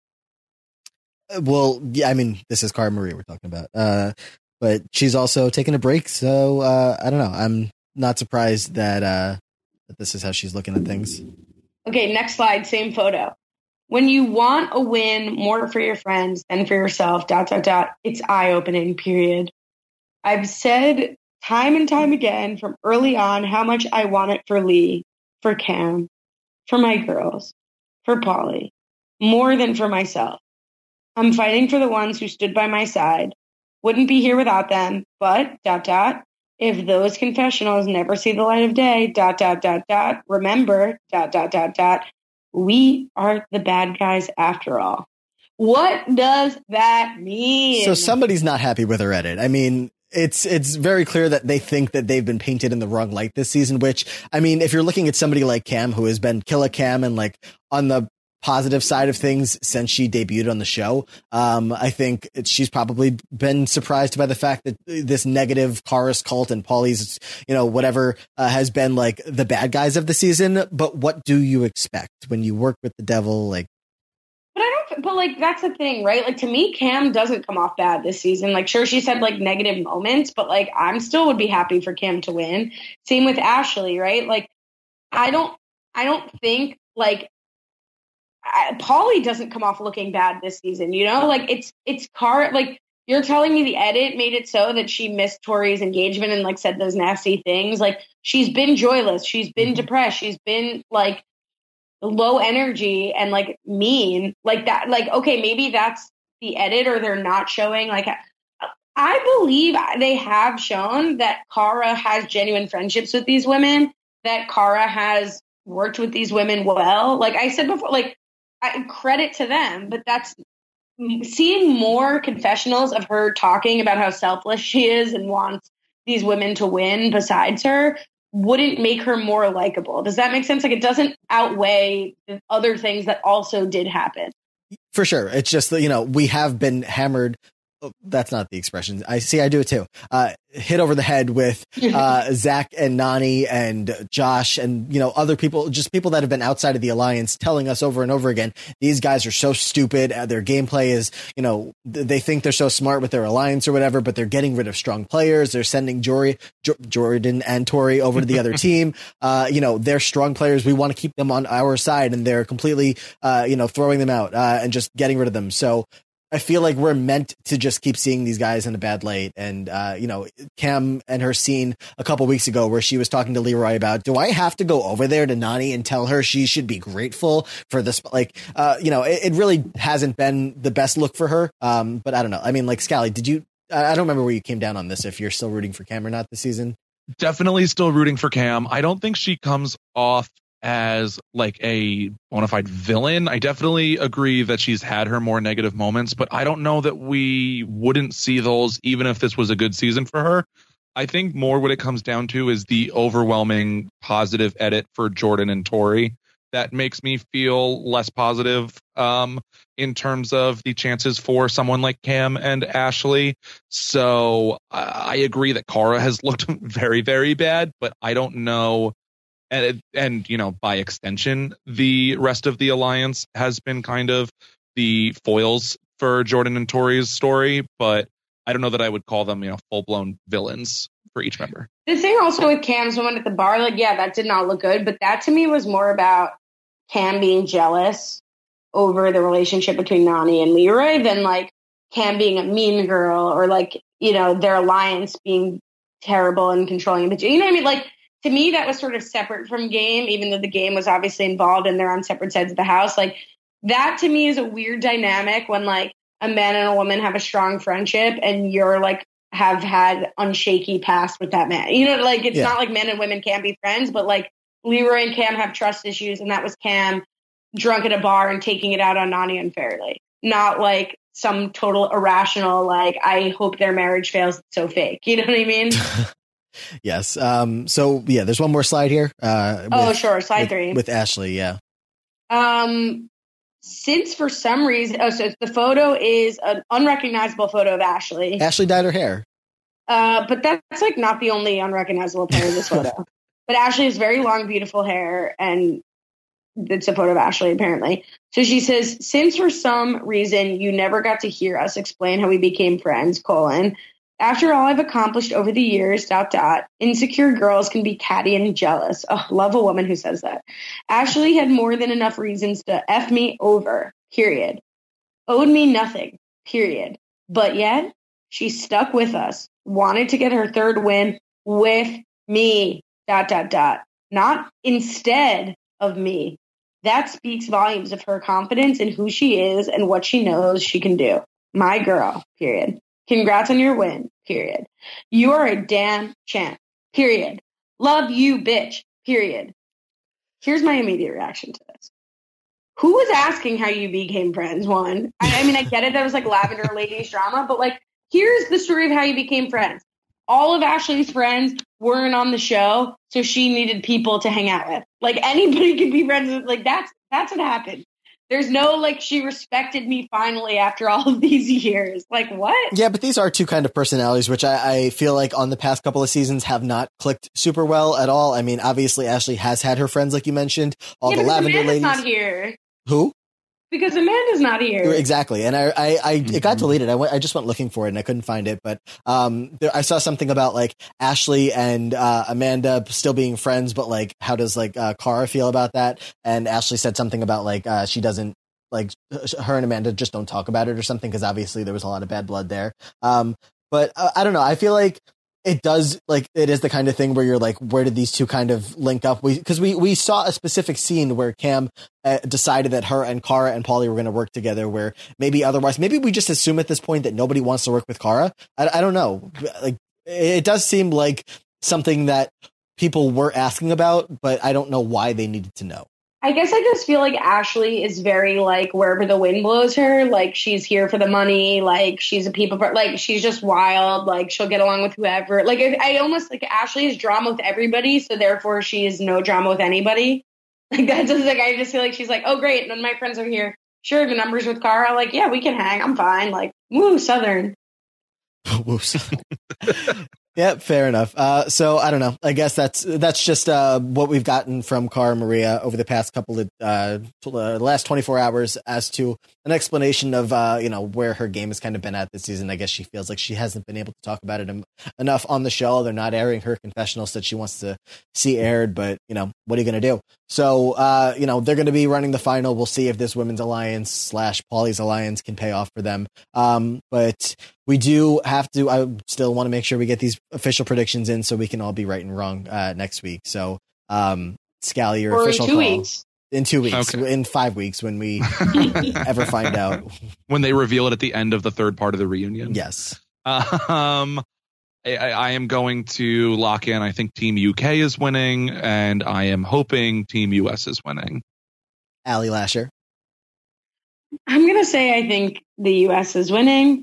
Well, yeah, I mean, this is Cara Maria we're talking about. Uh, but she's also taking a break. So uh, I don't know. I'm not surprised that, uh, that this is how she's looking at things. Okay, next slide, same photo. When you want a win more for your friends than for yourself, dot, dot, dot, it's eye-opening, period. I've said time and time again from early on how much I want it for Lee, for Cam, for my girls, for Paulie, more than for myself. I'm fighting for the ones who stood by my side. Wouldn't be here without them, but, dot, dot, if those confessionals never see the light of day, dot, dot, dot, dot, remember, dot, dot, dot, dot, we are the bad guys after all. What does that mean? So somebody's not happy with her edit. I mean, it's it's very clear that they think that they've been painted in the wrong light this season, which, I mean, if you're looking at somebody like Cam, who has been Killer Cam and like on the positive side of things since she debuted on the show, um, I think it, she's probably been surprised by the fact that this negative chorus cult and Paulie's, you know, whatever, uh, has been like the bad guys of the season. But what do you expect when you work with the devil? Like, But I don't, but like, that's the thing, right? Like, to me, Cam doesn't come off bad this season. Like, sure, she's had like negative moments, but like, I'm still would be happy for Cam to win. Same with Ashley, right? Like, I don't, I don't think like I, Paulie doesn't come off looking bad this season, you know, like it's, it's car, like you're telling me the edit made it so that she missed Tori's engagement and like said those nasty things. Like, she's been joyless. She's been depressed. She's been like low energy and like mean like that. Like, okay, maybe that's the edit or they're not showing. Like, I believe they have shown that Cara has genuine friendships with these women, that Cara has worked with these women well. Like I said before, like I, credit to them, but that's seeing more confessionals of her talking about how selfless she is and wants these women to win besides her wouldn't make her more likable. Does that make sense? Like, it doesn't outweigh the other things that also did happen. For sure. It's just that, you know, we have been hammered. Oh, that's not the expression. I see. I do it too. Uh, hit over the head with uh, Zach and Nany and Josh and, you know, other people, just people that have been outside of the alliance telling us over and over again, these guys are so stupid. Uh, their gameplay is, you know, th- they think they're so smart with their alliance or whatever, but they're getting rid of strong players. They're sending Jory, jo- Jordan and Tori over to the other team. Uh, you know, they're strong players. We want to keep them on our side, and they're completely, uh, you know, throwing them out uh, and just getting rid of them. So I feel like we're meant to just keep seeing these guys in a bad light. And, uh, you know, Cam and her scene a couple weeks ago where she was talking to Leroy about, do I have to go over there to Nany and tell her she should be grateful for this? Like, uh, you know, it, it really hasn't been the best look for her. Um, but I don't know. I mean, like, Scally, did you, I don't remember where you came down on this, if you're still rooting for Cam or not this season. Definitely still rooting for Cam. I don't think she comes off as like a bona fide villain. I definitely agree that she's had her more negative moments, but I don't know that we wouldn't see those even if this was a good season for her. I think more what it comes down to is the overwhelming positive edit for Jordan and Tori that makes me feel less positive um, in terms of the chances for someone like Cam and Ashley. So I agree that Cara has looked very, very bad, but I don't know. And, and, you know, by extension, the rest of the alliance has been kind of the foils for Jordan and Tori's story. But I don't know that I would call them, you know, full blown villains for each member. The thing also with Cam's woman at the bar, like, yeah, that did not look good. But that to me was more about Cam being jealous over the relationship between Nany and Leroy than like Cam being a mean girl or like, you know, their alliance being terrible and controlling. But you know what I mean? Like, to me, that was sort of separate from game, even though the game was obviously involved and they're on separate sides of the house. Like, that to me is a weird dynamic when like a man and a woman have a strong friendship and you're like have had unshaky past with that man. You know, like it's yeah. not like men and women can't be friends, but like Leroy and Cam have trust issues, and that was Cam drunk at a bar and taking it out on Nany unfairly. Not like some total irrational, like, I hope their marriage fails, it's so fake. You know what I mean? Yes. Um, so yeah, there's one more slide here. Uh, oh, with, sure. Slide with, three with Ashley. Yeah. Um, since for some reason, oh, so the photo is an unrecognizable photo of Ashley. Ashley dyed her hair. Uh, but that's like not the only unrecognizable part of this photo. But Ashley has very long, beautiful hair, and it's a photo of Ashley apparently. So she says, since for some reason you never got to hear us explain how we became friends, colon, after all I've accomplished over the years, dot, dot, insecure girls can be catty and jealous. Oh, love a woman who says that. Ashley had more than enough reasons to F me over, period. Owed me nothing, period. But yet, she stuck with us, wanted to get her third win with me, dot, dot, dot. Not instead of me. That speaks volumes of her confidence in who she is and what she knows she can do. My girl, period. Congrats on your win, period. You are a damn champ, period. Love you, bitch, period. Here's my immediate reaction to this. Who was asking how you became friends, one? I, I mean, I get it. That was like Lavender Ladies drama, but like, here's the story of how you became friends. All of Ashley's friends weren't on the show, so she needed people to hang out with. Like, anybody could be friends with. Like, that's that's what happened. There's no, like, she respected me finally after all of these years. Like, what? Yeah, but these are two kind of personalities, which I, I feel like on the past couple of seasons have not clicked super well at all. I mean, obviously, Ashley has had her friends, like you mentioned. All yeah, the Lavender Amanda's ladies. Not here. Who? Because Amanda's not here. Exactly. And I, I, I it got deleted. I went, I just went looking for it and I couldn't find it. But um, there, I saw something about like Ashley and uh, Amanda still being friends, but like, how does like uh, Cara feel about that? And Ashley said something about like uh, she doesn't like her and Amanda just don't talk about it or something because obviously there was a lot of bad blood there. Um, but uh, I don't know. I feel like it does, like, it is the kind of thing where you're like, where did these two kind of link up? We, cause we, we saw a specific scene where Cam uh, decided that her and Cara and Paulie were going to work together, where maybe otherwise, maybe we just assume at this point that nobody wants to work with Cara. I, I don't know. Like, it does seem like something that people were asking about, but I don't know why they needed to know. I guess I just feel like Ashley is very like wherever the wind blows her, like she's here for the money, like she's a people, like she's just wild, like she'll get along with whoever. Like I almost like Ashley is drama with everybody, so therefore she is no drama with anybody. Like that's just like I just feel like she's like, oh great, none of my friends are here. Sure, the numbers with Cara, like yeah, we can hang. I'm fine. Like woo, Southern. Woo, Southern. Yeah, fair enough. Uh, so I don't know. I guess that's that's just uh, what we've gotten from Cara Maria over the past couple of uh, uh, last twenty-four hours as to an explanation of uh, you know where her game has kind of been at this season. I guess she feels like she hasn't been able to talk about it em- enough on the show. They're not airing her confessionals that she wants to see aired, but you know what are you going to do? So uh, you know they're going to be running the final. We'll see if this women's alliance slash Paulie's alliance can pay off for them. Um, but we do have to. I still want to make sure we get these official predictions in so we can all be right and wrong uh, next week. So, um, Scally, your or official in two call weeks. in two weeks, Okay. in five weeks when we ever find out. When they reveal it at the end of the third part of the reunion. Yes. Um, I, I am going to lock in. I think Team U K is winning, and I am hoping Team U S is winning. Allie Lasher. I'm gonna say I think the U S is winning,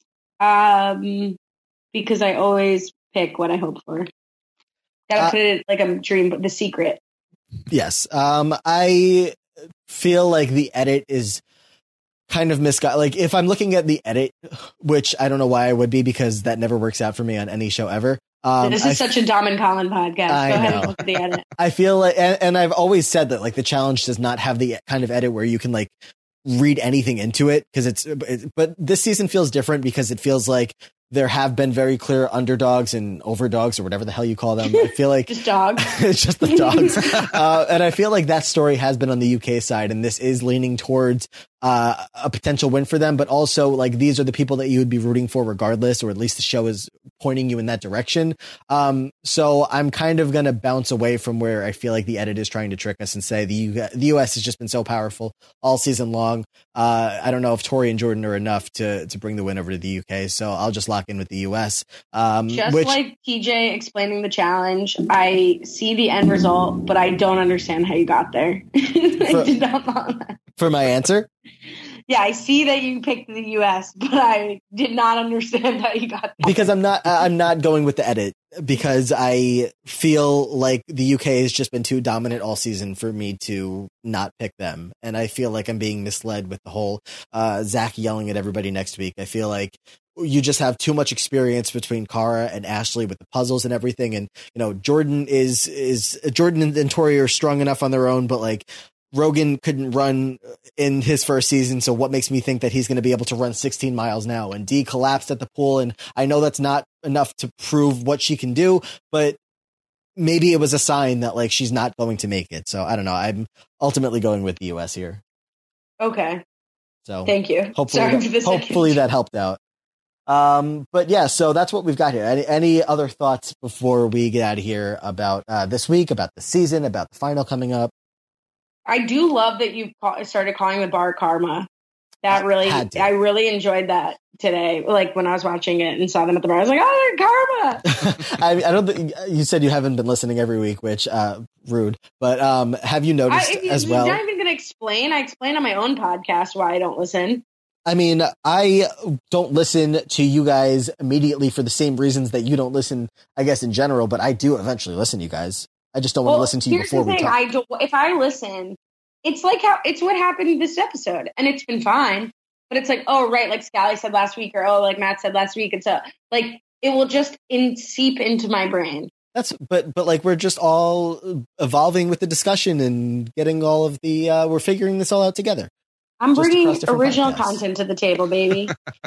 um, because I always pick what I hope for. Gotta Uh, put it like a dream, but the secret. Yes. Um, I feel like the edit is kind of misguided. Like if I'm looking at the edit, which I don't know why I would be because that never works out for me on any show ever. Um, this is I, such a Dom and Colin podcast. I Go ahead know. and look at the edit. I feel like, and, and I've always said that like the challenge does not have the kind of edit where you can like read anything into it because it's, it, but this season feels different because it feels like there have been very clear underdogs and overdogs or whatever the hell you call them. I feel like Just dogs. it's just the dogs. uh, and I feel like that story has been on the U K side and this is leaning towards uh, a potential win for them, but also like these are the people that you would be rooting for regardless, or at least the show is pointing you in that direction. Um, so I'm kind of going to bounce away from where I feel like the edit is trying to trick us and say the U- the U S has just been so powerful all season long. Uh, I don't know if Tori and Jordan are enough to, to bring the win over to the U K. So I'll just lock in with the U S. Um, Just which, like T J explaining the challenge, I see the end result, but I don't understand how you got there. I For- did not follow that. for my answer. Yeah, I see that you picked the U S, but I did not understand how you got there. Because I'm not, I'm not going with the edit because I feel like the U K has just been too dominant all season for me to not pick them. And I feel like I'm being misled with the whole, uh, Zach yelling at everybody next week. I feel like you just have too much experience between Cara and Ashley with the puzzles and everything. And, you know, Jordan is, is Jordan and, and Tori are strong enough on their own, but like, Rogan couldn't run in his first season, so what makes me think that he's going to be able to run sixteen miles now? And Dee collapsed at the pool, and I know that's not enough to prove what she can do, but maybe it was a sign that like she's not going to make it. So I don't know. I'm ultimately going with the U S here. Okay, So thank you. hopefully, Sorry that, for the second. hopefully that helped out. Um, but yeah, so that's what we've got here. Any, any other thoughts before we get out of here about uh, this week, about the season, about the final coming up? I do love that you started calling the bar Karma. That really, I really enjoyed that today. Like when I was watching it and saw them at the bar, I was like, oh, they're Karma. I, I don't think you said you haven't been listening every week, which uh, rude. But um, have you noticed I, as well? I'm not even going to explain. I explain on my own podcast why I don't listen. I mean, I don't listen to you guys immediately for the same reasons that you don't listen, I guess, in general. But I do eventually listen to you guys. I just don't want well, to listen to you here's before the we thing. talk. I don't, if I listen, it's like how it's what happened this episode, and it's been fine. But it's like, oh, right, like Scally said last week, or oh, like Matt said last week. And so, like, it will just in seep into my brain. That's but but like we're just all evolving with the discussion and getting all of the uh, we're figuring this all out together. I'm Just bringing across different original podcasts. content to the table, baby.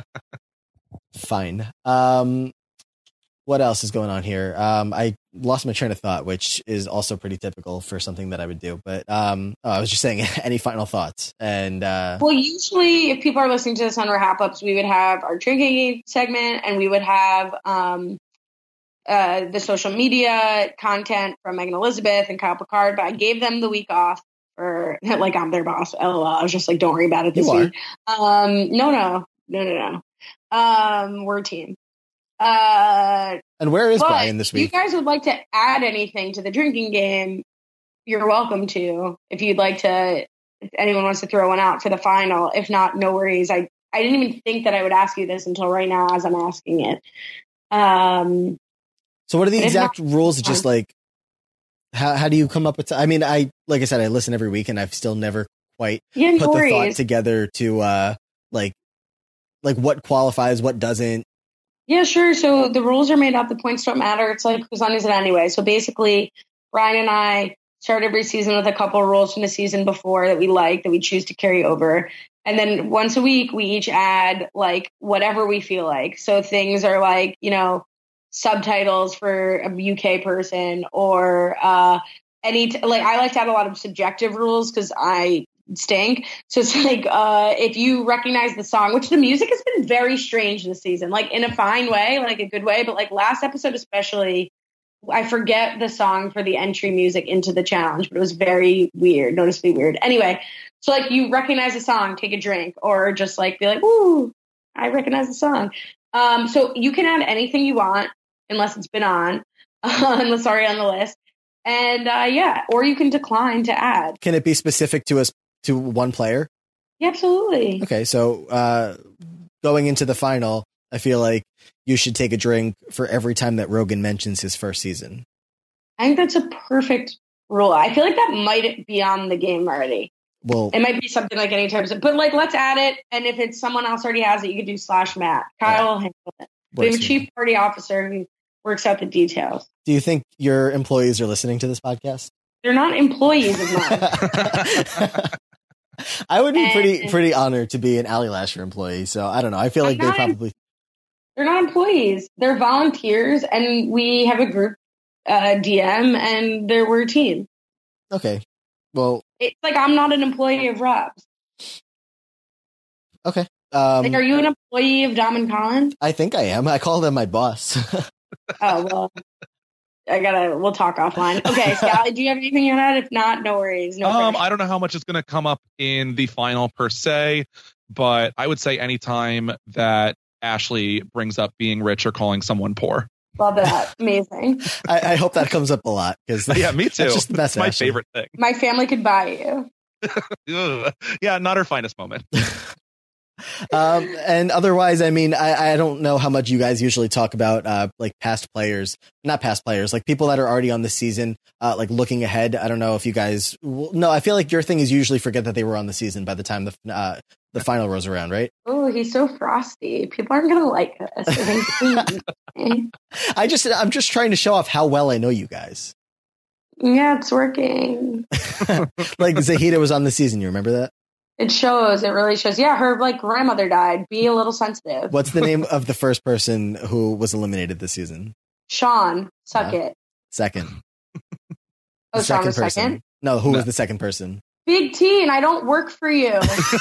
Fine. Um, what else is going on here? Um, I lost my train of thought, which is also pretty typical for something that I would do. But um, oh, I was just saying, any final thoughts? And uh, well, usually, if people are listening to this on our Hap Ups, we would have our drinking game segment, and we would have um, uh, the social media content from Megan Elizabeth and Kyle Picard. But I gave them the week off. Or like I'm their boss. L O L. I was just like, don't worry about it this You week. Um, no, no, no, no, no. Um, we're a team. Uh, and where is but Brian this if you week? guys would like to add anything to the drinking game, you're welcome to. If you'd like to, if anyone wants to throw one out for the final. If not, no worries. I, I didn't even think that I would ask you this until right now as I'm asking it. Um, so what are the but if exact not- rules? Just like how how do you come up with? I mean, I like I said, I listen every week, and I've still never quite yeah, no put the thought worries. together to uh like like what qualifies, what doesn't. Yeah, sure. So the rules are made up. The points don't matter. It's like who's on is it anyway. So basically, Brian and I start every season with a couple of rules from the season before that we like, that we choose to carry over. And then once a week, we each add like whatever we feel like. So things are like, you know, subtitles for a U K person or uh, any, t- like I like to add a lot of subjective rules because I stink. So it's like uh, if you recognize the song, which the music has been very strange this season, like in a fine way, like a good way. But like last episode, especially, I forget the song for the entry music into the challenge, but it was very weird, noticeably weird. Anyway, so like you recognize the song, take a drink, or just like be like, ooh, I recognize the song. Um, so you can add anything you want unless it's been on, uh, unless it's already on the list. And uh, yeah, or you can decline to add. Can it be specific to us to one player? Yeah, absolutely. Okay, so uh, going into the final, I feel like you should take a drink for every time that Rogan mentions his first season. I think that's a perfect rule. I feel like that might be on the game already. Well, it might be something like any time, but like let's add it. And if it's someone else already has it, you could do slash Matt. Kyle will handle it. We have a chief party officer who works out the details. Do you think your employees are listening to this podcast? They're not employees of mine. I would be and, pretty pretty honored to be an Ally Lasher employee. So I don't know. I feel like they probably. They're not employees. They're volunteers, and we have a group uh, D M, and they're we're a team. Okay. Well, it's like I'm not an employee of Rob's. Okay. Um, like, are you an employee of Dom and Colin? I think I am. I call them my boss. Oh well, I gotta. We'll talk offline. Okay, Scally, do you have anything you add? If not, no worries. No. Um, pressure. I don't know how much is going to come up in the final per se, but I would say anytime that Ashley brings up being rich or calling someone poor. Love that. Amazing. I, I hope that comes up a lot because yeah, me too. That's just the best. It's my Ashley. favorite thing. My family could buy you. Yeah, not her finest moment. um, and otherwise, I mean, I, I don't know how much you guys usually talk about, uh, like past players, not past players, like people that are already on the season, uh, like looking ahead. I don't know if you guys, no, I feel like your thing is usually forget that they were on the season by the time the, uh, the final rolls around, right? Oh, he's so frosty. People aren't going to like us. I, I just, I'm just trying to show off how well I know you guys. Yeah, it's working. Like Zahida was on the season. You remember that? It shows. It really shows. Yeah, her like grandmother died. Be a little sensitive. What's the name of the first person who was eliminated this season? Sean. Suck yeah. it. Second. Oh, the Sean was person. second? No, who no. was the second person? Big T, and I don't work for you.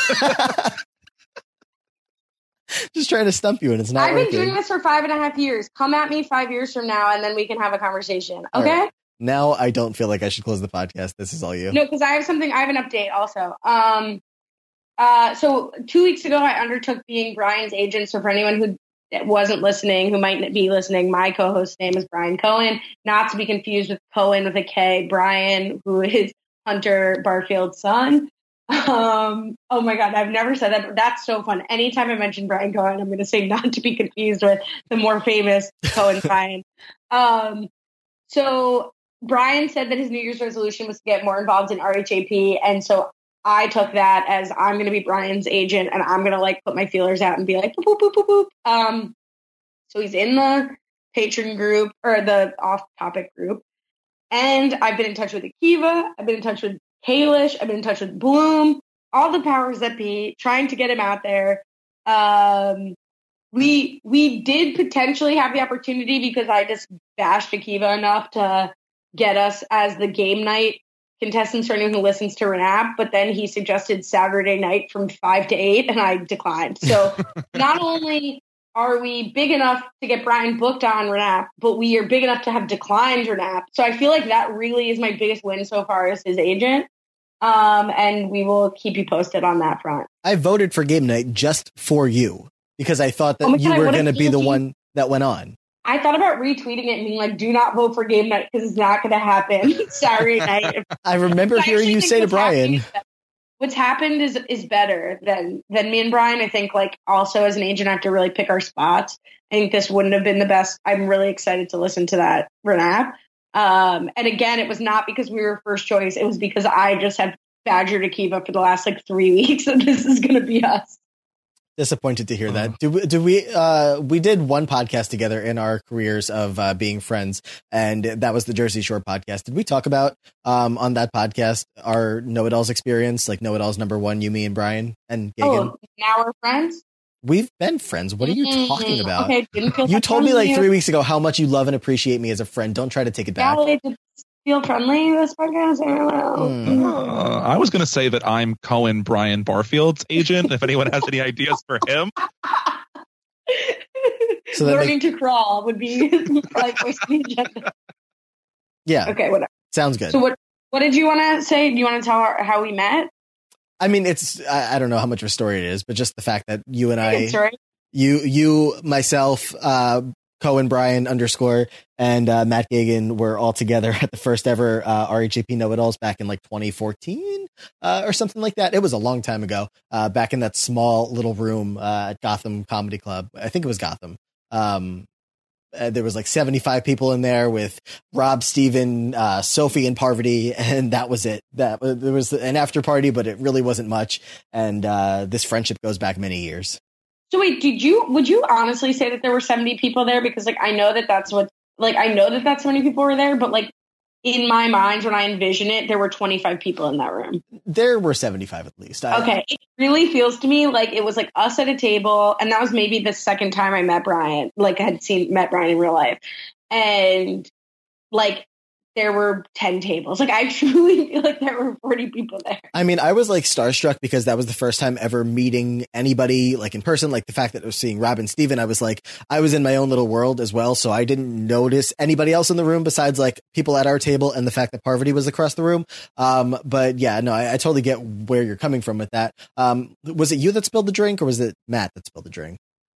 Just trying to stump you, and it's not I've been working. doing this for five and a half years. Come at me five years from now, and then we can have a conversation. Okay? Right. Now I don't feel like I should close the podcast. This is all you. No, because I have something. I have an update also. Um, uh, so two weeks ago, I undertook being Brian's agent. So for anyone who wasn't listening, who might be listening, my co-host's name is Brian Cohen, not to be confused with Cohen with a K. Brian, who is Hunter Barfield's son. Um, oh my God, I've never said that, but that's so fun. Anytime I mention Brian Cohen, I'm going to say not to be confused with the more famous Cohen Brian. Um, so Brian said that his New Year's resolution was to get more involved in R H A P. And so I took that as I'm going to be Brian's agent and I'm going to like put my feelers out and be like, boop, boop, boop, boop, boop. Um, so he's in the patron group or the off topic group. And I've been in touch with Akiva. I've been in touch with Kalish. I've been in touch with Bloom, all the powers that be, trying to get him out there. Um, we we did potentially have the opportunity because I just bashed Akiva enough to get us as the game night contestants for anyone who listens to Renap, but then he suggested Saturday night from five to eight, and I declined. So not only are we big enough to get Brian booked on Renap, but we are big enough to have declined Renap. So I feel like that really is my biggest win so far as his agent. Um, and we will keep you posted on that front. I voted for game night just for you because I thought that oh you God, were going to be the you. one that went on. I thought about retweeting it and being like, do not vote for game night because it's not going to happen Saturday night. I remember but hearing I you say to Brian. What's happened is is better than than me and Brian. I think like also as an agent, I have to really pick our spots. I think this wouldn't have been the best. I'm really excited to listen to that Renap. Um, and again, it was not because we were first choice. It was because I just have badgered Akiva for the last like three weeks and this is going to be us. Disappointed to hear that. Do we, do we, uh, we did one podcast together in our careers of uh, being friends, and that was the Jersey Shore podcast. Did we talk about um, on that podcast our Know-It-Alls experience, like Know-It-Alls number one, you, me, and Brian and Gagan? Oh, now we're friends? We've been friends. What are you mm-hmm. talking about? Okay, didn't feel you told me like you. three weeks ago how much you love and appreciate me as a friend. Don't try to take it back. Yeah, well, feel friendly this podcast? I don't know. Mm. Uh, I was going to say that I'm Cohen Brian Barfield's agent. If anyone has any ideas for him. So learning they... to crawl would be like the agenda. Yeah. Okay, whatever. Sounds good. So what what did you want to say? Do you want to tell our, how we met? I mean, it's I, I don't know how much of a story it is, but just the fact that you and I, I you, you, myself, uh, Cohen Brian underscore and uh, Matt Gagan were all together at the first ever uh, R H A P Know-It-Alls back in like twenty fourteen uh, or something like that. It was a long time ago, uh, back in that small little room uh, at Gotham Comedy Club. I think it was Gotham. Um, uh, there was like seventy-five people in there with Rob, Steven, uh, Sophie, and Parvati, and that was it. That uh, there was an after party, but it really wasn't much. And uh, this friendship goes back many years. So wait, did you, would you honestly say that there were seventy people there? Because like, I know that that's what, like, I know that that's so many people were there, but like in my mind, when I envision it, there were twenty-five people in that room. There were seventy-five at least. I, okay. It really feels to me like it was like us at a table. And that was maybe the second time I met Brian, like I had seen, met Brian in real life. And like, there were ten tables. Like, I truly feel like there were forty people there. I mean, I was like starstruck because that was the first time ever meeting anybody like in person. Like the fact that I was seeing Rob and Steven, I was like, I was in my own little world as well. So I didn't notice anybody else in the room besides like people at our table and the fact that Parvati was across the room. Um, but yeah, no, I, I totally get where you're coming from with that. Um, was it you that spilled the drink or was it Matt that spilled the drink?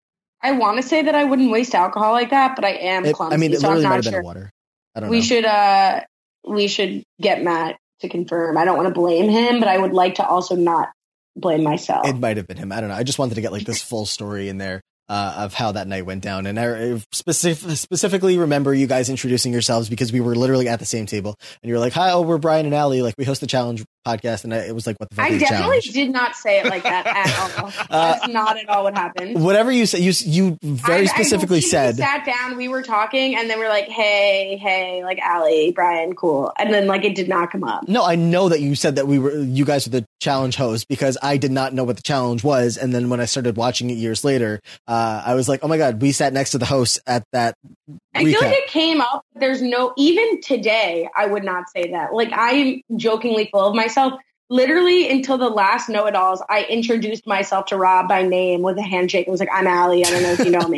I want to say that I wouldn't waste alcohol like that, but I am it, clumsy. I mean, it so literally I'm might not have sure. been water. I don't we know. should uh we should get Matt to confirm. I don't want to blame him, but I would like to also not blame myself. It might have been him. I don't know. I just wanted to get like this full story in there uh, of how that night went down. And I specific, specifically remember you guys introducing yourselves because we were literally at the same table and you were like, hi, oh, we're Brian and Allie. Like we host the challenge podcast. And I, it was like, what the fuck I is the definitely challenge? did not say it like that at all. That's uh, not at all what happened. Whatever you said, you, you very I, specifically I said. We sat down, we were talking and then we're like, hey, hey, like Allie, Brian, cool. And then like, it did not come up. No, I know that you said that we were, you guys were the challenge host because I did not know what the challenge was. And then when I started watching it years later, uh, I was like, oh my God, we sat next to the host at that. I recap. feel like it came up. There's no, even today, I would not say that. Like I'm jokingly full of myself. Literally until the last Know-It-Alls, I introduced myself to Rob by name with a handshake. I was like, I'm Allie. I don't know if you know me.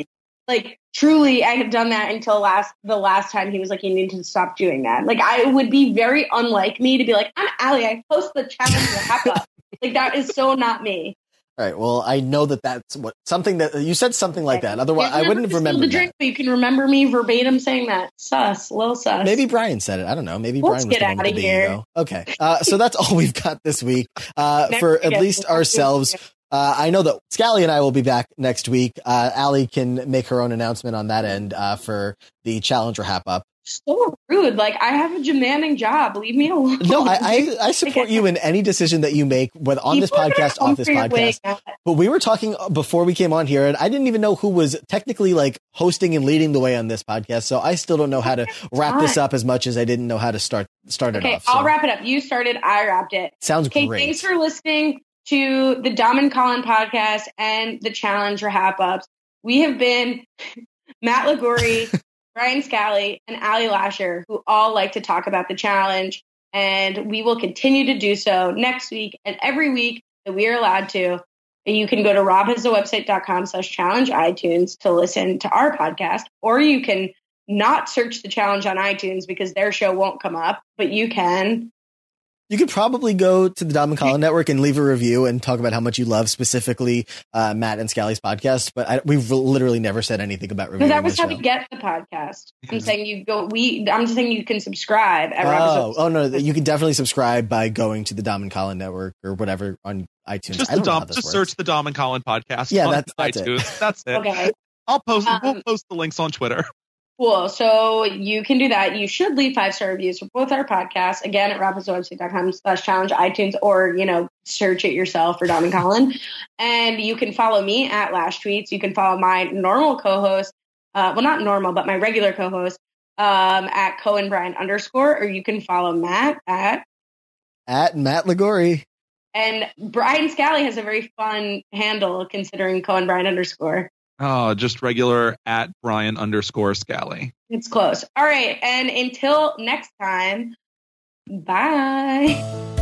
like truly, I have done that until last the last time he was like, you need to stop doing that. Like, I would be very unlike me to be like, I'm Allie, I host the challenge wrap up. Like, that is so not me. All right. Well, I know that that's what something that you said something like that. Otherwise, I wouldn't have remembered the drink, that. But you can remember me verbatim saying that. Sus, little sus. Maybe Brian said it. I don't know. Maybe Let's Brian was get the one out with of the here. ego. Okay. Uh, so that's all we've got this week uh, Next for at week, least next ourselves. week. Uh, I know that Scally and I will be back next week. Uh, Allie can make her own announcement on that end uh, for the Challenger Hap Up. So rude. Like, I have a demanding job. Leave me alone. No, I, I, I support you in any decision that you make, whether on this podcast, off this podcast. But we were talking before we came on here, and I didn't even know who was technically like hosting and leading the way on this podcast. So I still don't know how to wrap this up as much as I didn't know how to start start it okay, off. So. I'll wrap it up. You started, I wrapped it. Sounds okay, great. Thanks for listening to the Dom and Colin podcast and the Challenger Hap Ups. We have been Matt Liguori, Brian Scally, and Allie Lasher, who all like to talk about the challenge, and we will continue to do so next week and every week that we are allowed to. You can go to rob has a website dot com slash challenge iTunes to listen to our podcast, or you can not search the challenge on iTunes because their show won't come up, but you can. You could probably go to the Dom and Colin Network and leave a review and talk about how much you love specifically uh, Matt and Scally's podcast. But I, we've literally never said anything about reviewing. Because that was this how show. we get the podcast. I'm saying you go. We. I'm just saying you can subscribe. At Oh, oh no! You can definitely subscribe by going to the Dom and Colin Network or whatever on iTunes. Just I don't the Dom, know how this just works. search the Dom and Colin podcast. Yeah, on that's- that's it. iTunes. That's it. Okay. I'll post. Um, we'll post the links on Twitter. Cool. So you can do that. You should leave five star reviews for both our podcasts. Again, at rob has a website dot com slash challenge iTunes, or, you know, search it yourself for Dom and Colin. And you can follow me at Lash Tweets. You can follow my normal co-host, uh, well, not normal, but my regular co-host um, at Cohen Brian underscore, or you can follow Matt at At Matt Liguori. And Brian Scally has a very fun handle considering Cohen Brian underscore. Oh, just regular at Brian underscore Scally. It's close. All right. And until next time, bye.